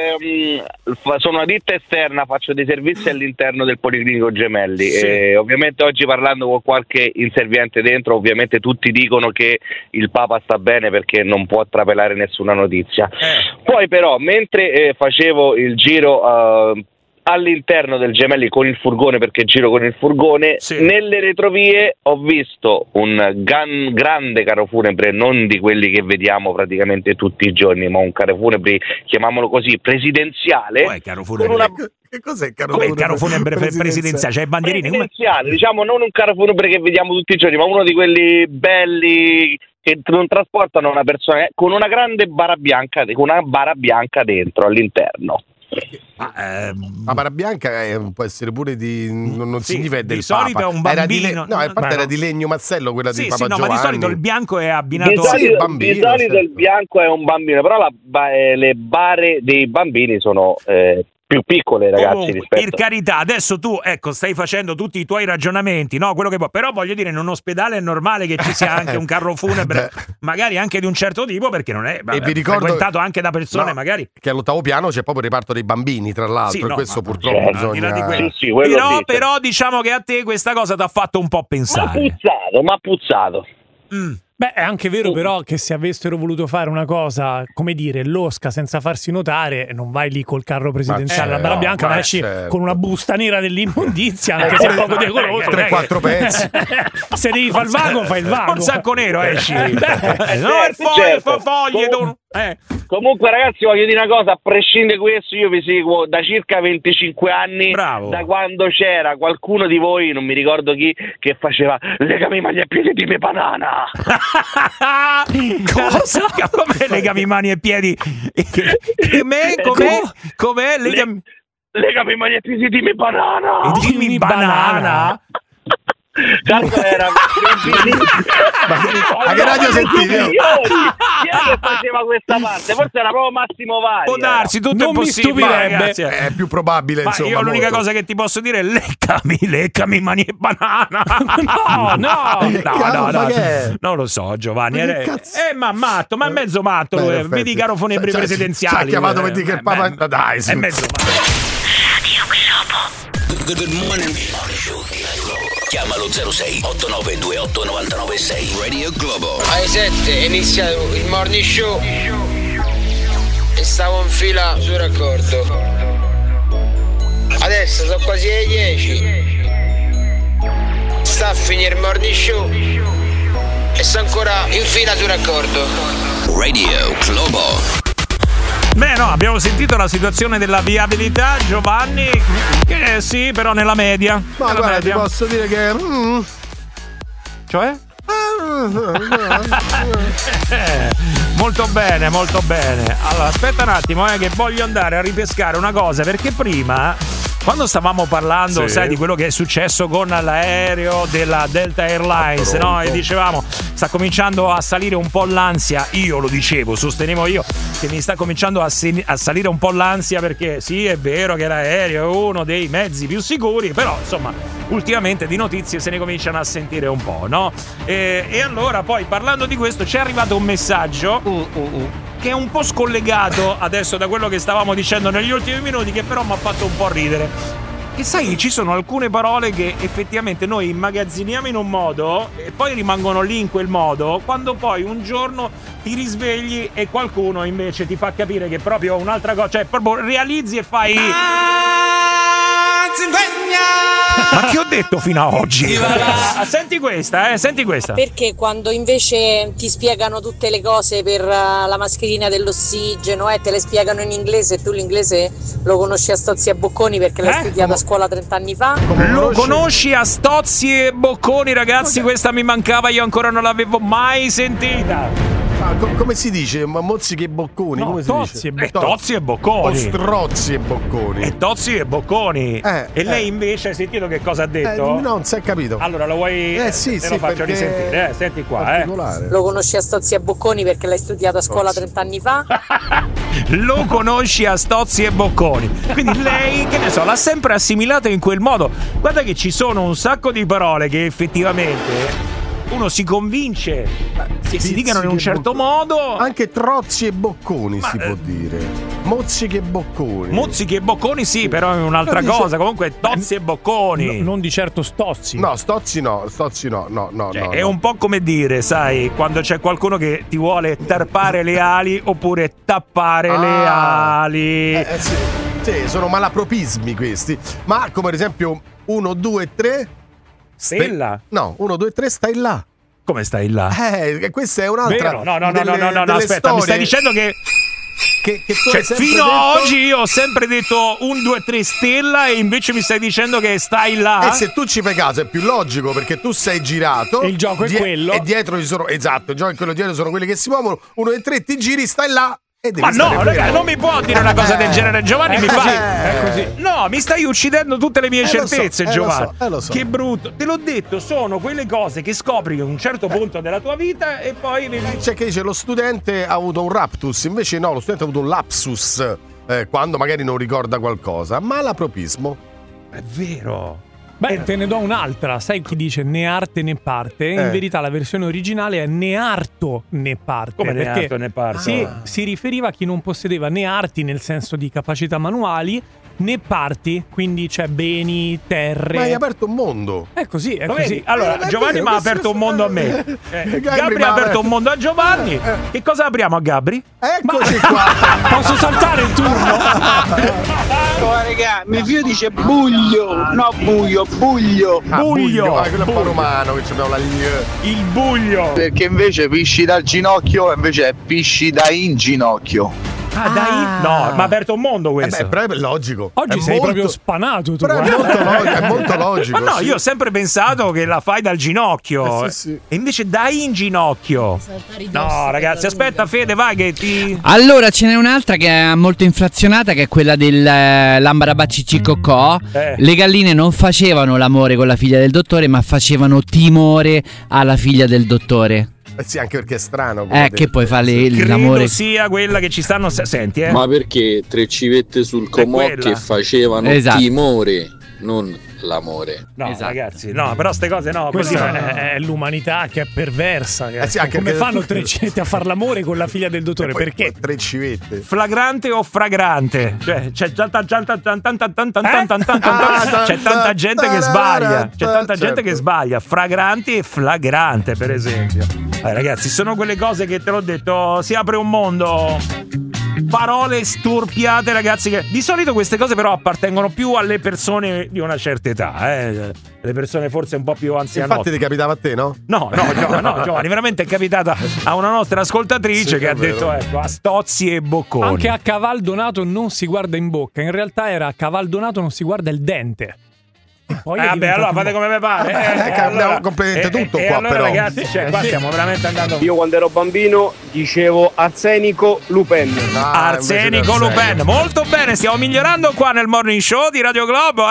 io sono una ditta esterna, faccio dei servizi all'interno del Policlinico Gemelli e ovviamente oggi parlando con qualche inserviente dentro, ovviamente tutti dicono che il Papa sta bene perché non può trapelare nessuna notizia. Poi però mentre facevo il giro all'interno del Gemelli con il furgone, perché giro con il furgone, nelle retrovie ho visto un grande carro funebre, non di quelli che vediamo praticamente tutti i giorni, ma un carro funebre, chiamiamolo così, presidenziale. Carro funebre? Che cos'è il carro funebre presidenziale? Cioè bandierine? Presidenziale, diciamo non un carro funebre che vediamo tutti i giorni, ma uno di quelli belli che non trasportano una persona, con una grande bara bianca, con una bara bianca dentro all'interno. La bara bianca può essere pure di non significa del di solito Papa. È un bambino. Era di legno mazzello quella di Papa Giovanni. Ma di solito il bianco è abbinato al bambino. Di solito il bianco è un bambino, però le bare dei bambini sono più piccole, ragazzi. Comunque, per carità, adesso tu stai facendo tutti i tuoi ragionamenti, no? Quello che può, però voglio dire, in un ospedale è normale che ci sia anche un carro funebre, magari anche di un certo tipo, perché non è frequentato anche da persone magari che all'ottavo piano c'è proprio il reparto dei bambini, tra l'altro, e questo purtroppo bisogna però diciamo che a te questa cosa ti ha fatto un po' pensare. Ma puzzato. Beh, è anche vero però che se avessero voluto fare una cosa, come dire, losca senza farsi notare, non vai lì col carro presidenziale alla bara bianca, ma esci con una busta nera dell'immondizia, anche se è poco decoroso. 3-4 pezzi. Se devi fare il vago, fai il vago. Un sacco nero esci. Foglie. Comunque ragazzi, voglio dire una cosa, a prescindere da questo, io vi seguo da circa 25 anni. Bravo. Da quando c'era qualcuno di voi, non mi ricordo chi, che faceva legami i mani e piedi di me banana. Cosa? Come legami mani e piedi? Com'è? Legami i mani e piedi di me banana. Dimmi banana? Tanto era a che radio sentivi? Chi è che faceva questa parte? Forse era proprio Massimo Vari. Può darsi, tutto non è possibile, ragazzi. È più probabile, ma insomma. Io l'unica cosa che ti posso dire è leccami mani e banana. No. Non lo so, Giovanni. Ma matto, ma è mezzo matto. Vedi caro funebri presidenziali. Ci ha chiamato per dire che il Papa dai, è mezzo matto. Good morning. Chiamalo 06 8928 996 Radio Globo. Alle 7 è iniziato il morning show e stavo in fila sul raccordo. Adesso sono quasi alle 10. Sta a finire il morning show e sto ancora in fila sul raccordo. Radio Globo. Beh, no, abbiamo sentito la situazione della viabilità, Giovanni, che sì, però nella media. Ma guarda, ti posso dire che... Cioè? Molto bene, molto bene. Allora, aspetta un attimo, che voglio andare a ripescare una cosa, perché prima, quando stavamo parlando, sai, di quello che è successo con l'aereo della Delta Airlines, no? E dicevamo, sta cominciando a salire un po' l'ansia, io lo dicevo, sostenevo io, che mi sta cominciando a salire un po' l'ansia, perché sì, è vero che l'aereo è uno dei mezzi più sicuri, però, insomma, ultimamente di notizie se ne cominciano a sentire un po', no? E allora, poi, parlando di questo, ci è arrivato un messaggio che è un po' scollegato adesso da quello che stavamo dicendo negli ultimi minuti, che però mi ha fatto un po' ridere, Perché sai, ci sono alcune parole che effettivamente noi immagazziniamo in un modo e poi rimangono lì in quel modo, quando poi un giorno ti risvegli e qualcuno invece ti fa capire che è proprio un'altra cosa, cioè proprio realizzi e fai... Ma che ho detto fino a oggi? Senti questa, senti questa. Perché quando invece ti spiegano tutte le cose per la mascherina dell'ossigeno te le spiegano in inglese e tu l'inglese lo conosci a stozzi e bocconi perché l'hai studiato a scuola 30 anni fa? Lo conosci a stozzi e bocconi, ragazzi? Questa mi mancava, io ancora non l'avevo mai sentita. Come si dice? Mozzichi e bocconi? No, come si tozzi dice? Tozzi e bocconi. O strozzi e bocconi. E tozzi e bocconi. E lei invece hai sentito che cosa ha detto? No, non si è capito. Allora lo vuoi? Sì, te lo faccio risentire. Senti qua. Lo conosci a stozzi e bocconi perché l'hai studiato a scuola 30 anni fa? Lo conosci a stozzi e bocconi. Quindi lei, che ne so, l'ha sempre assimilato in quel modo. Guarda che ci sono un sacco di parole che effettivamente uno si convince che si dicano in un certo modo. Anche trozzi e bocconi si può dire. Mozzichi e bocconi. Mozzichi e bocconi sì, però è un'altra cosa. Comunque tozzi e bocconi. Non di certo stozzi. No, stozzi no. È un po' come dire, sai, quando c'è qualcuno che ti vuole tarpare le ali oppure tappare le ali. Sì, sono malapropismi questi. Ma come ad esempio 1, 2, 3 Stella? No, 1, 2, 3 stai là. Come stai là? Questa è un'altra. Vero? No, aspetta, storie. mi stai dicendo che tu fino a oggi io ho sempre detto 1, 2, 3 stella e invece mi stai dicendo che stai là? E se tu ci fai caso è più logico perché tu sei girato. E il gioco è quello. E dietro ci sono, esatto, il gioco è quello, dietro sono quelli che si muovono. 1 e 3 ti giri, stai là. Ma no, raga, non mi può dire una cosa del genere, Giovanni. È così. No, mi stai uccidendo tutte le mie certezze, Giovanni. Lo so. Che brutto. Te l'ho detto, sono quelle cose che scopri a un certo punto della tua vita e poi c'è che dice lo studente ha avuto un raptus, invece no, lo studente ha avuto un lapsus quando magari non ricorda qualcosa. Malapropismo. È vero. Beh, te ne do un'altra. Sai chi dice né arte né parte? In verità la versione originale è né arto né parte. Come né arto né parte? Si riferiva a chi non possedeva né arti nel senso di capacità manuali né parti, quindi c'è beni, terre. Ma hai aperto un mondo. È così, è così. così. Allora, Giovanni mi ha aperto un mondo a me. Gabri ha aperto un mondo a Giovanni. Che cosa apriamo a Gabri? Eccoci qua. Posso saltare il turno? Raga, mio figlio dice buglio, no buio. Buglio. Quello è un po' romano che abbiamo la il buglio. Perché invece pisci dal ginocchio, invece è pisci da in ginocchio. No, ma ha aperto un mondo questo. Però è logico. Oggi è sei molto, proprio spanato tu. Però è molto logico. Ma no, io ho sempre pensato che la fai dal ginocchio. Sì. E invece dai in ginocchio. No, ragazzi, aspetta, Fede, vai che ti... Allora, ce n'è un'altra che è molto inflazionata, che è quella del l'ambarabacicicocò. Le galline non facevano l'amore con la figlia del dottore, ma facevano timore alla figlia del dottore. Sì, anche perché è strano. Che poi fa l'amore. Credo sia quella che ci stanno. Senti, Ma perché 3 civette sul comò che facevano timore, non l'amore. No, ragazzi, no, però ste cose no. Questa è l'umanità che è perversa. Anche come fanno 3 civette a far l'amore con la figlia del dottore? Perché? 3 civette. Flagrante o fragrante? Cioè, c'è tanta gente che sbaglia. C'è tanta gente che sbaglia. Fragrante e flagrante, per esempio. Ragazzi, sono quelle cose che te l'ho detto, si apre un mondo. Parole storpiate, ragazzi, che di solito queste cose però appartengono più alle persone di una certa età, le persone forse un po' più anziane. Infatti ti capitava a te, no? No, Giovanni, veramente è capitata a una nostra ascoltatrice che ha detto a stozzi e bocconi. Anche a Cavaldonato non si guarda in bocca, in realtà era a Cavaldonato non si guarda il dente. Vabbè, allora fate come vi pare. Abbiamo completamente tutto qua, allora, però. Ragazzi, qua stiamo veramente andando. Io quando ero bambino dicevo Arsenico Lupin. Arsenico Lupin. Molto bene, stiamo migliorando qua nel Morning Show di Radio Globo,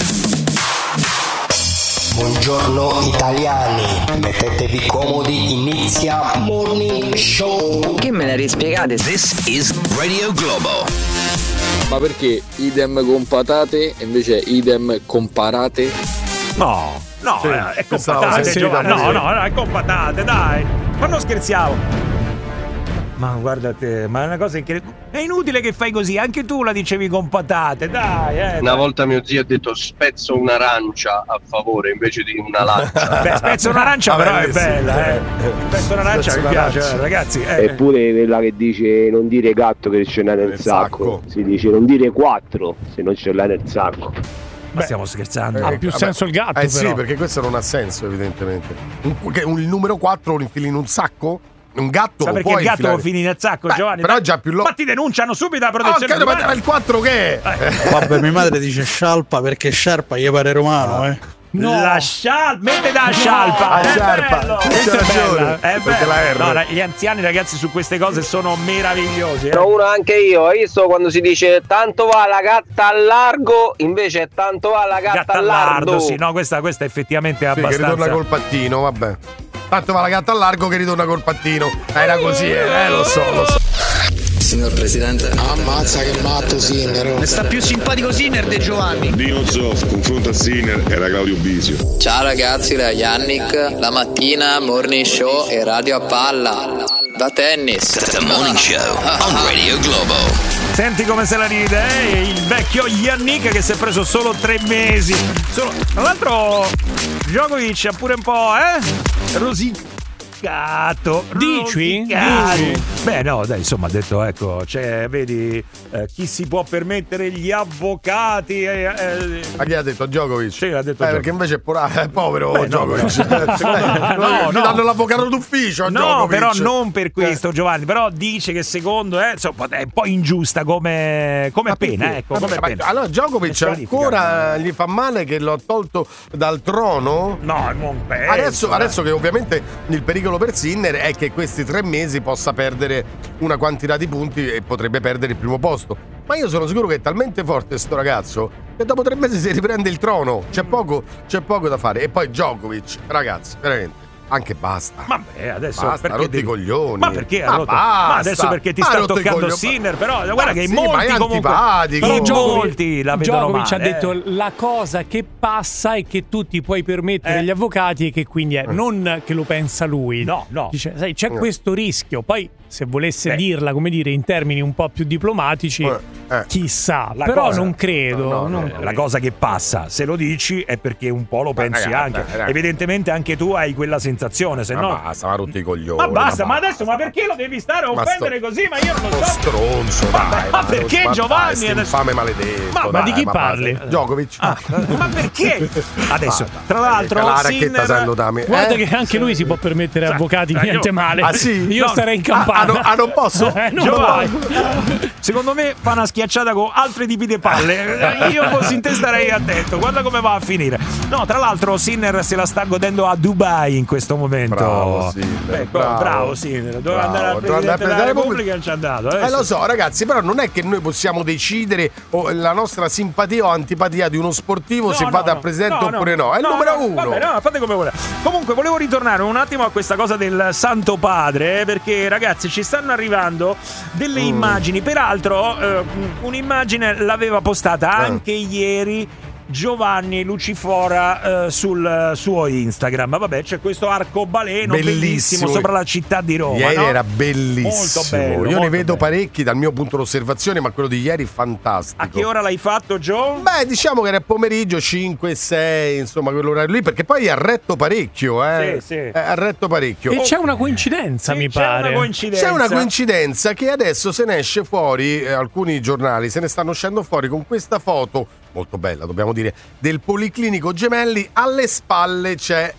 Buongiorno italiani, mettetevi comodi, inizia Morning Show. Che me la rispiegate? This is Radio Globo. Ma perché idem con patate e invece idem con parate? No, è con patate, Giovanni. No, è con patate, dai. Ma non scherziamo. Ma guarda te, ma è una cosa incredibile. È inutile che fai così, anche tu la dicevi con patate, dai. Una volta mio zio ha detto spezzo un'arancia a favore invece di una lancia. Beh, spezzo un'arancia però è bella, Spezzo un'arancia mi piace, ragazzi. Eppure quella che dice non dire gatto che ce l'hai nel sacco. Si dice non dire 4 se non ce l'hai nel sacco. Ma stiamo scherzando? Ha più senso il gatto, però. Sì, perché questo non ha senso, evidentemente. Il numero 4 lo infili in un sacco? Un gatto ma lo perché puoi il gatto infilare? lo fini nel sacco, Giovanni? Però già più ma ti denunciano subito la protezione ma il 4 che è? Vabbè, mia madre dice scialpa perché sciarpa gli pare romano, No. La scialpa, mette da scialpa. La sciarpa. È bello. No, gli anziani, ragazzi, su queste cose sono meravigliosi. Però uno anche io, hai visto quando si dice tanto va la gatta al largo, invece è tanto va la gatta al lardo. Sì, no, questa effettivamente è abbastanza. Che ritorna col pattino, vabbè. Tanto va la gatta al largo che ritorna col pattino. Era così, lo so. Signor Presidente. Ammazza che matto Sinner. Ne sta più simpatico Sinner di Giovanni. Dino Zoff confronta Sinner era Claudio Bisio. Ciao ragazzi, da Yannick. La mattina Morning Show e Radio a palla. Da tennis. The Morning Show on Radio Globo. Senti come se la ride, il vecchio Yannick che si è preso solo 3 mesi. Tra l'altro Djokovic ha pure un po', rosicato. Dici? Beh, no, dai, insomma, ha detto, ecco, cioè, vedi, chi si può permettere gli avvocati. Ma chi ha detto Djokovic? Sì, l'ha detto perché invece è povero Djokovic. No, danno l'avvocato d'ufficio a No, Djokovic. però non per questo, Giovanni. Però dice che secondo insomma, è un po' ingiusta come pena, ecco. Come pena. Allora Djokovic ancora gli fa male che lo ha tolto dal trono? No, non penso. Adesso che ovviamente il pericolo per Sinner è che questi 3 mesi possa perdere una quantità di punti e potrebbe perdere il primo posto. Ma io sono sicuro che è talmente forte sto ragazzo che dopo 3 mesi si riprende il trono. C'è poco da fare. E poi Djokovic, ragazzi, veramente. Anche basta. Vabbè, adesso basta, perché rotti i coglioni. Ma perché ha rotto? Basta. Ma adesso perché ti sta toccando Sinner, però guarda che in molti molti la vedono Djokovic male. ha detto la cosa che passa è che tu ti puoi permettere gli avvocati e che quindi è non che lo pensa lui. No. Dice, sai, c'è questo rischio. Poi se volesse dirla, come dire, in termini un po' più diplomatici, chissà, però non credo. La cosa che passa, se lo dici, è perché un po' lo pensi anche. Evidentemente anche tu hai quella sensazione, se no. Basta, ma rotti i coglioni. Ma basta, ma adesso, ma perché lo devi stare a offendere così? Ma io non lo so. Stronzo, dai. Ma perché Giovanni? Infame maledetto. Ma di chi parli? Djokovic. Ma perché? Adesso, tra l'altro, guarda che anche lui si può permettere avvocati, niente male. Ah sì? Io starei in campana. Non posso? Secondo me fa una schiacciata con altri tipi di palle. Io fossi in te starei attento. Guarda come va a finire. No, tra l'altro Sinner se la sta godendo a Dubai in questo momento. Bravo Sinner. Doveva andare al Presidente della Repubblica e non ci è andato. Lo so, ragazzi, però non è che noi possiamo decidere la nostra simpatia o antipatia di uno sportivo se vada al Presidente oppure no. È il numero 1. Vabbè, fate come volete. Comunque volevo ritornare un attimo a questa cosa del Santo Padre, perché ragazzi ci stanno arrivando delle immagini. Peraltro un'immagine l'aveva postata anche ieri Giovanni Lucifora sul suo Instagram. Vabbè, c'è questo arcobaleno bellissimo sopra la città di Roma. Ieri era bellissimo. Molto bello. Io ne vedo parecchi dal mio punto d'osservazione, ma quello di ieri fantastico. A che ora l'hai fatto, Gio? Beh, diciamo che era pomeriggio 5-6, insomma, quell'orario lì, perché poi ha retto parecchio, Sì. Ha retto parecchio. E c'è una coincidenza, mi pare. C'è una coincidenza che adesso se ne esce fuori, alcuni giornali se ne stanno uscendo fuori con questa foto molto bella, dobbiamo dire, del Policlinico Gemelli. Alle spalle c'è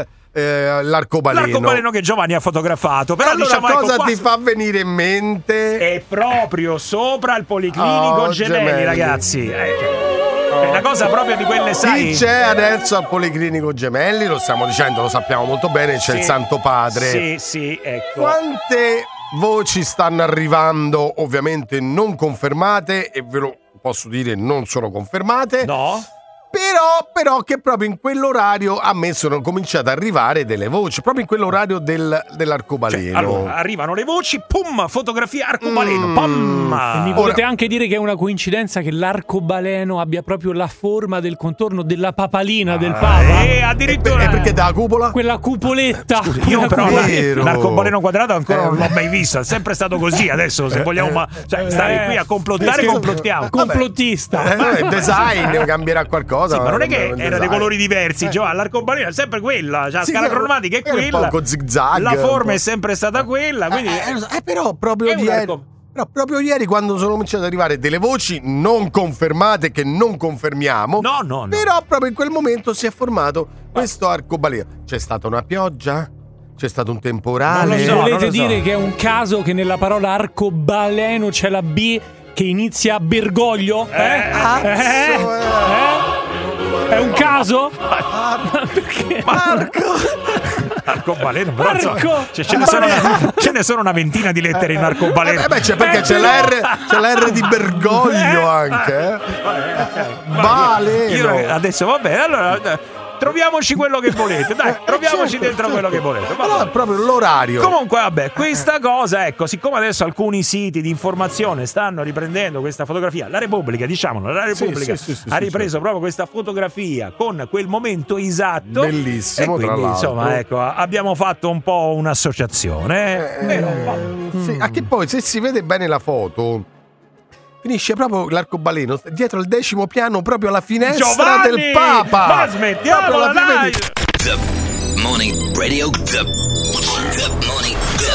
l'arcobaleno che Giovanni ha fotografato. Però allora, diciamo, cosa ti fa venire in mente? È proprio sopra il Policlinico Gemelli, ragazzi. È una cosa proprio di quelle, sai. Chi c'è adesso al Policlinico Gemelli? Lo stiamo dicendo, lo sappiamo molto bene, c'è il Santo Padre. Sì, ecco. Quante voci stanno arrivando, ovviamente non confermate, e ve lo posso dire non sono confermate. No. Però che proprio in quell'orario a me sono cominciate ad arrivare delle voci, proprio in quell'orario dell'arcobaleno. Cioè, allora, arrivano le voci, pum, fotografia arcobaleno, pam. E mi volete anche dire che è una coincidenza che l'arcobaleno abbia proprio la forma del contorno della papalina del Papa? Addirittura. Perché da cupola? Quella cupoletta. Scusi, io però l'arcobaleno quadrato ancora non l'ho mai visto, è sempre stato così. Adesso se vogliamo stare qui a complottare, complottiamo. Complottista. Il design cambierà qualcosa. Sì, ma non è che era dei colori diversi, Giovanni. L'arcobaleno è sempre quella, cioè la scala cromatica è quella. Un po' zigzag. La forma è sempre stata quella. Quindi però proprio ieri quando sono cominciate ad arrivare delle voci non confermate che non confermiamo. No. Però proprio in quel momento si è formato questo arcobaleno. C'è stata una pioggia? C'è stato un temporale? Volete dire che è un caso che nella parola arcobaleno c'è la B che inizia a Bergoglio? È un caso? Perché? Marco! Arcobaleno, però ce ne sono una ventina di lettere in arcobaleno. C'è perché c'è la R di Bergoglio anche. Baleno. Io adesso va bene, allora troviamoci quello che volete, dai, troviamoci dentro quello che volete. Allora, proprio l'orario. Comunque, vabbè, questa cosa, ecco, siccome adesso alcuni siti di informazione stanno riprendendo questa fotografia, la Repubblica, diciamolo, la Repubblica ha ripreso proprio questa fotografia con quel momento esatto. Bellissimo, e quindi, tra l'altro. Insomma, ecco, abbiamo fatto un po' un'associazione. Sì, anche poi, se si vede bene la foto, finisce proprio l'arcobaleno dietro al 10° piano, proprio alla finestra Giovanni, del Papa. Ma smettiamola, dai! The Morning Radio. The Morning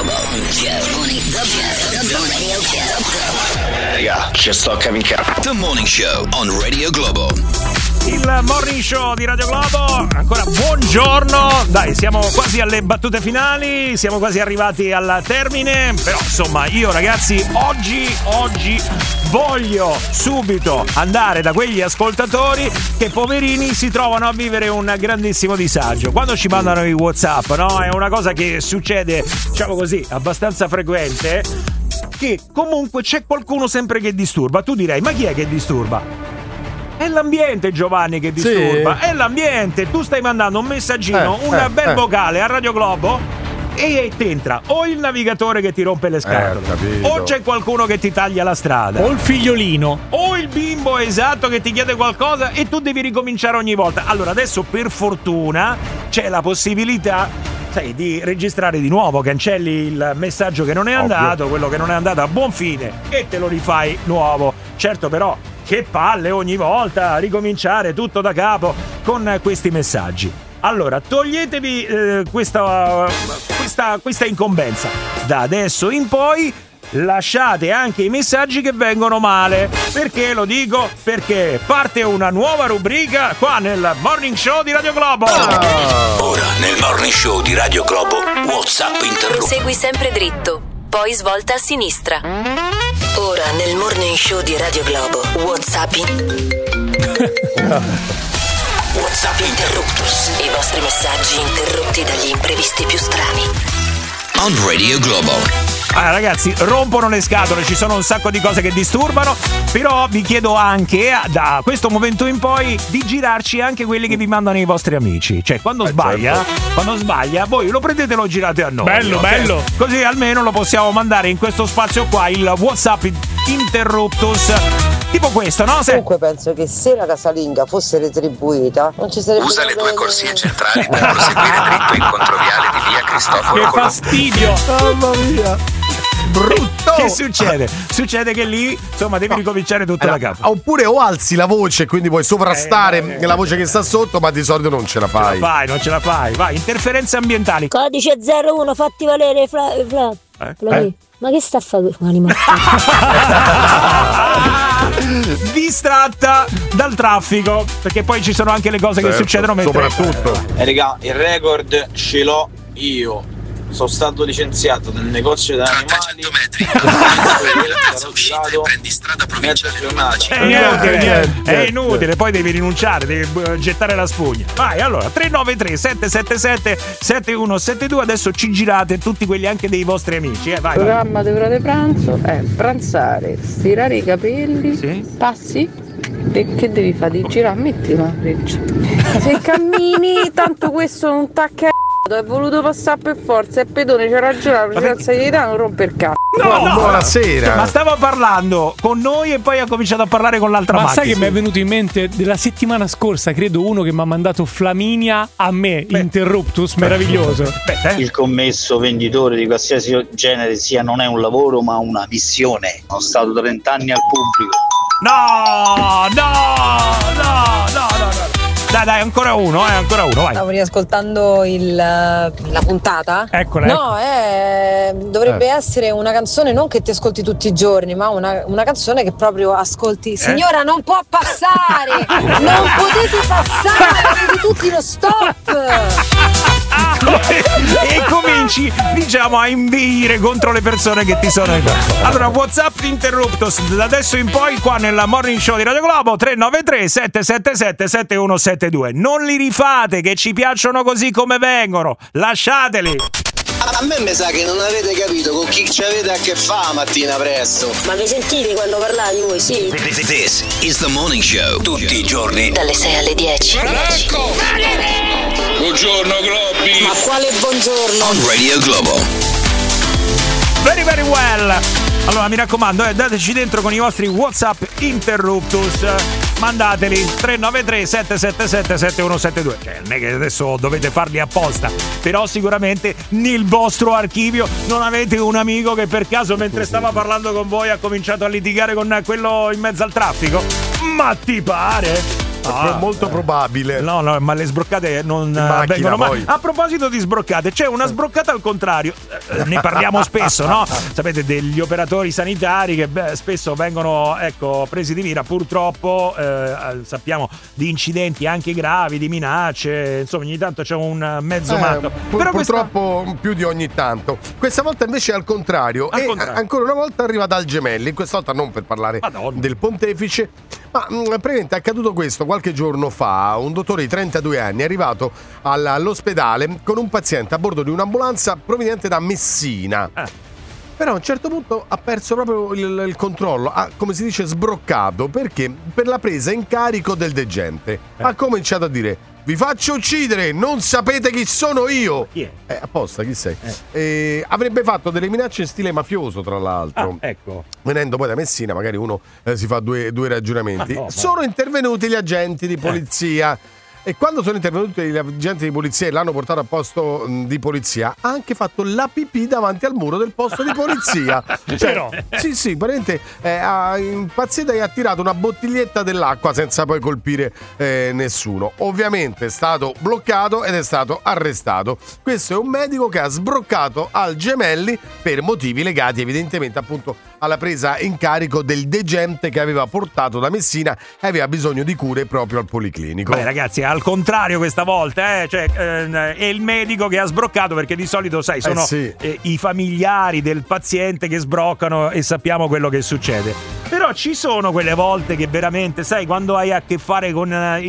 Raga, ci sto a camminare. The Morning Show on Radio Globo. Il Morning Show di Radio Globo. Ancora buongiorno. Dai, siamo quasi alle battute finali, siamo quasi arrivati al termine. Però insomma, io ragazzi, oggi voglio subito andare da quegli ascoltatori che poverini si trovano a vivere un grandissimo disagio. Quando ci mandano i WhatsApp, no? È una cosa che succede, diciamo così, abbastanza frequente, che comunque c'è qualcuno sempre che disturba. Tu direi, ma chi è che disturba? È l'ambiente, Giovanni, che disturba. Sì. È l'ambiente. Tu stai mandando un messaggino, un bel vocale a Radio Globo e ti entra o il navigatore che ti rompe le scatole, o c'è qualcuno che ti taglia la strada, o il figliolino, o il bimbo, esatto, che ti chiede qualcosa e tu devi ricominciare ogni volta. Allora adesso per fortuna c'è la possibilità di registrare di nuovo, cancelli il messaggio che non è andato, quello che non è andato a buon fine e te lo rifai nuovo. Certo, però che palle ogni volta ricominciare tutto da capo con questi messaggi. Allora, toglietevi questa incombenza. Da adesso in poi lasciate anche i messaggi che vengono male. Perché lo dico? Perché parte una nuova rubrica qua nel Morning Show di Radio Globo. Ora nel Morning Show di Radio Globo, WhatsApp interrotto. Segui sempre dritto, poi svolta a sinistra. Ora nel Morning Show di Radio Globo, WhatsApp Interruptus. I vostri messaggi interrotti dagli imprevisti più strani. On Radio Globo. Ragazzi, rompono le scatole, ci sono un sacco di cose che disturbano, però vi chiedo anche da questo momento in poi di girarci anche quelli che vi mandano i vostri amici. Cioè, quando sbaglia, voi lo prendete e lo girate a noi. Bello. Così almeno lo possiamo mandare in questo spazio qua, il WhatsApp Interruptus. Tipo questo, no? Comunque penso che se la casalinga fosse retribuita non ci sarebbe. Usa le 2 corsie centrali per proseguire dritto in controviale di via Cristoforo Che Colombo. fastidio! Mamma mia! Brutto! Che succede? Succede che lì, insomma, devi ricominciare tutto da capo. Oppure o alzi la voce, quindi puoi sovrastare la voce che sta sotto, ma di solito non ce la fai. Non ce la fai. Vai, interferenze ambientali. Codice 01, fatti valere, Ma che sta a fare l'animale? Distratta dal traffico, perché poi ci sono anche le cose che succedono mentre soprattutto. Raga, il record ce l'ho io. sono stato licenziato nel negozio di animali. Prendi strada provincia è inutile, poi devi rinunciare, devi gettare la spugna. Vai, allora 393 777 7172. Adesso ci girate tutti quelli anche dei vostri amici, vai. Il programma di ora di pranzo è pranzare, stirare i capelli, passi. E che devi fare? Di girare, metti una freccia. Se cammini, tanto questo non t'ha è voluto passare per forza, è pedone, c'ha ragione, la precedenza di età non rompe il cazzo. No, buonasera. Ma stava parlando con noi e poi ha cominciato a parlare con l'altra macchina. Ma sai che mi è venuto in mente della settimana scorsa, credo, uno che mi ha mandato Flaminia a me, Interruptus, meraviglioso. Il commesso venditore di qualsiasi genere sia non è un lavoro ma una missione. Sono stato 30 anni al pubblico. No. Dai, ancora uno, vai. Stavo riascoltando la puntata. Eccola. No, dovrebbe essere una canzone non che ti ascolti tutti i giorni, ma una canzone che proprio ascolti. Signora, non può passare! Non potete passare! Avete tutti lo stop! E cominci, diciamo, a inveire contro le persone che ti sono intorno. Allora, WhatsApp Interruptus da adesso in poi qua nella Morning Show di Radio Globo 393 777 7172. Non li rifate, che ci piacciono così come vengono. Lasciateli. A me mi sa che non avete capito con chi ci avete a che fare mattina presto. Ma vi sentite quando parlate voi, sì? This is the Morning Show. Tutti i giorni dalle 6 alle 10. Ecco! Buongiorno Globi! Ma quale buongiorno? on Radio Globo. Very very well. Allora mi raccomando, dateci dentro con i vostri WhatsApp Interruptus. Mandateli 393 777 7172. Cioè, non è che adesso dovete farli apposta, però sicuramente nel vostro archivio non avete un amico che per caso mentre stava parlando con voi ha cominciato a litigare con quello in mezzo al traffico. Ma ti pare? È molto probabile. No, ma le sbroccate non vengono mai. A proposito di sbroccate, c'è una sbroccata al contrario. Ne parliamo spesso, no? Sapete, degli operatori sanitari che spesso vengono presi di mira. Purtroppo sappiamo di incidenti anche gravi, di minacce. Insomma, ogni tanto c'è un mezzo matto. Però purtroppo più di ogni tanto. Questa volta invece è al contrario. Ancora una volta arriva dal Gemelli. Questa volta non per parlare del pontefice, ma praticamente è accaduto questo qualche giorno fa. Un dottore di 32 anni è arrivato all'ospedale con un paziente a bordo di un'ambulanza proveniente da Messina. Però a un certo punto ha perso proprio il controllo, ha, come si dice, sbroccato, perché per la presa in carico del degente ha cominciato a dire: vi faccio uccidere, non sapete chi sono io. Chi è? Apposta, chi sei? Avrebbe fatto delle minacce in stile mafioso, tra l'altro. Ecco. Venendo poi da Messina, magari uno si fa due ragionamenti. Sono intervenuti gli agenti di polizia. E quando sono intervenuti gli agenti di polizia e l'hanno portato a posto di polizia, ha anche fatto la pipì davanti al muro del posto di polizia. Sì, praticamente ha impazzito e ha tirato una bottiglietta dell'acqua senza poi colpire nessuno. Ovviamente è stato bloccato ed è stato arrestato. Questo è un medico che ha sbroccato al Gemelli per motivi legati evidentemente appunto alla presa in carico del degente che aveva portato da Messina e aveva bisogno di cure proprio al policlinico. Beh ragazzi, al contrario questa volta, è il medico che ha sbroccato, perché di solito sai sono i familiari del paziente che sbroccano e sappiamo quello che succede. Però ci sono quelle volte che veramente, sai, quando hai a che fare con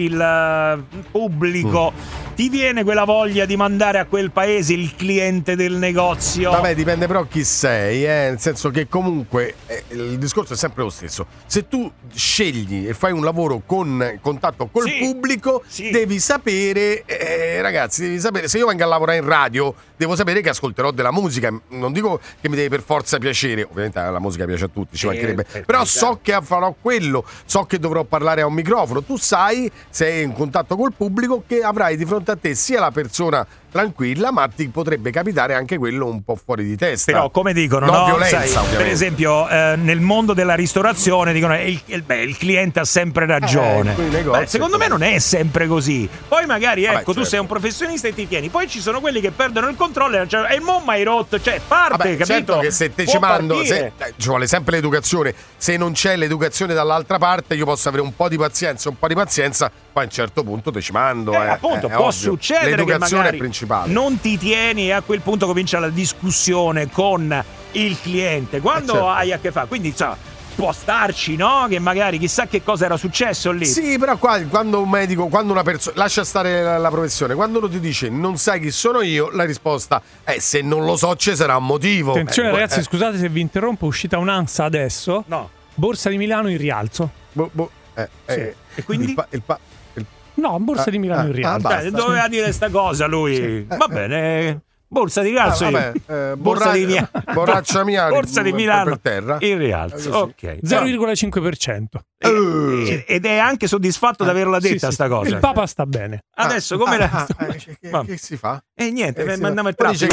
il pubblico ti viene quella voglia di mandare a quel paese il cliente del negozio. Vabbè, dipende però chi sei, nel senso che comunque il discorso è sempre lo stesso. Se tu scegli e fai un lavoro con contatto col pubblico, devi sapere, ragazzi, devi sapere, se io vengo a lavorare in radio, devo sapere che ascolterò della musica. Non dico che mi deve per forza piacere, ovviamente la musica piace a tutti, ci mancherebbe, però so che farò quello, so che dovrò parlare a un microfono. Tu sai, sei in contatto col pubblico, che avrai di fronte a te sia la persona tranquilla, ma ti potrebbe capitare anche quello un po' fuori di testa. Però come dicono, no? Violenza, sai, per esempio nel mondo della ristorazione dicono il cliente ha sempre ragione. Secondo me non è sempre così. Poi magari tu sei un professionista e ti tieni, poi ci sono quelli che perdono il controllo e non mai rotto, cioè parte, capito? Certo che se te ci mando ci vuole sempre l'educazione. Se non c'è l'educazione dall'altra parte, io posso avere un po' di pazienza, poi a un certo punto te ci mando. Appunto, può succedere l'educazione che magari è principale. principale. Non ti tieni e a quel punto comincia la discussione con il cliente. Quando certo. hai a che fare, quindi può starci, no? Che magari chissà che cosa era successo lì. Sì, però qua quando un medico, quando una persona lascia stare la professione, quando uno ti dice non sai chi sono io, la risposta è se non lo so ci sarà un motivo. Attenzione ragazzi, scusate se vi interrompo, è uscita un'ANSA adesso. No. Borsa di Milano in rialzo. Sì. E quindi? No, Borsa di Milano in rialzo. Doveva dire sta cosa lui. Va bene. Borsa di rialzo. Borraccia mia. Borsa di Milano per terra. In rialzo. Ok. 0,5%. Ed è anche soddisfatto di averla detta sta cosa. Il Papa sta bene. Adesso come la... Che si fa? Niente, mandiamo il traffico.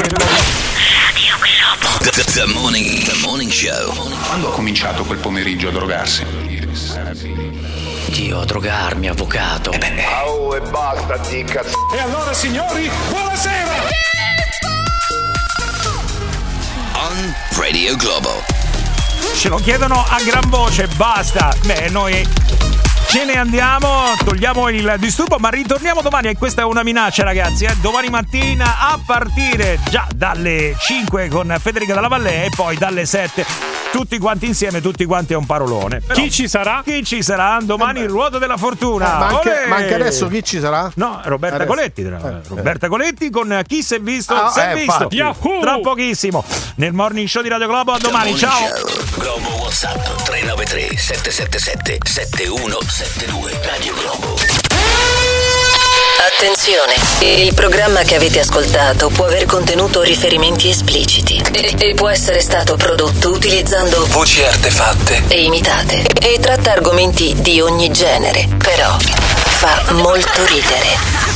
The morning show. Quando ha cominciato quel pomeriggio a drogarsi? Dio, a drogarmi, avvocato. E basta, di cazzo. E allora, signori, buonasera! On Radio Globo. Ce lo chiedono a gran voce, basta. Beh, noi ce ne andiamo, togliamo il disturbo, ma ritorniamo domani e questa è una minaccia, ragazzi. Domani mattina a partire già dalle 5 con Federica Dalla Vallée e poi dalle 7 tutti quanti insieme, tutti quanti a un parolone. Però, chi ci sarà? Chi ci sarà? Domani il ruoto della fortuna. Ma anche adesso chi ci sarà? No, Roberta Coletti. Roberta Coletti con Chi si è visto, si è visto. Tra pochissimo. Nel Morning Show di Radio Globo. A domani, ciao. Globo WhatsApp 393 777 7172 Radio Globo. Attenzione, il programma che avete ascoltato può aver contenuto riferimenti espliciti e può essere stato prodotto utilizzando voci artefatte e imitate e tratta argomenti di ogni genere, però fa molto ridere.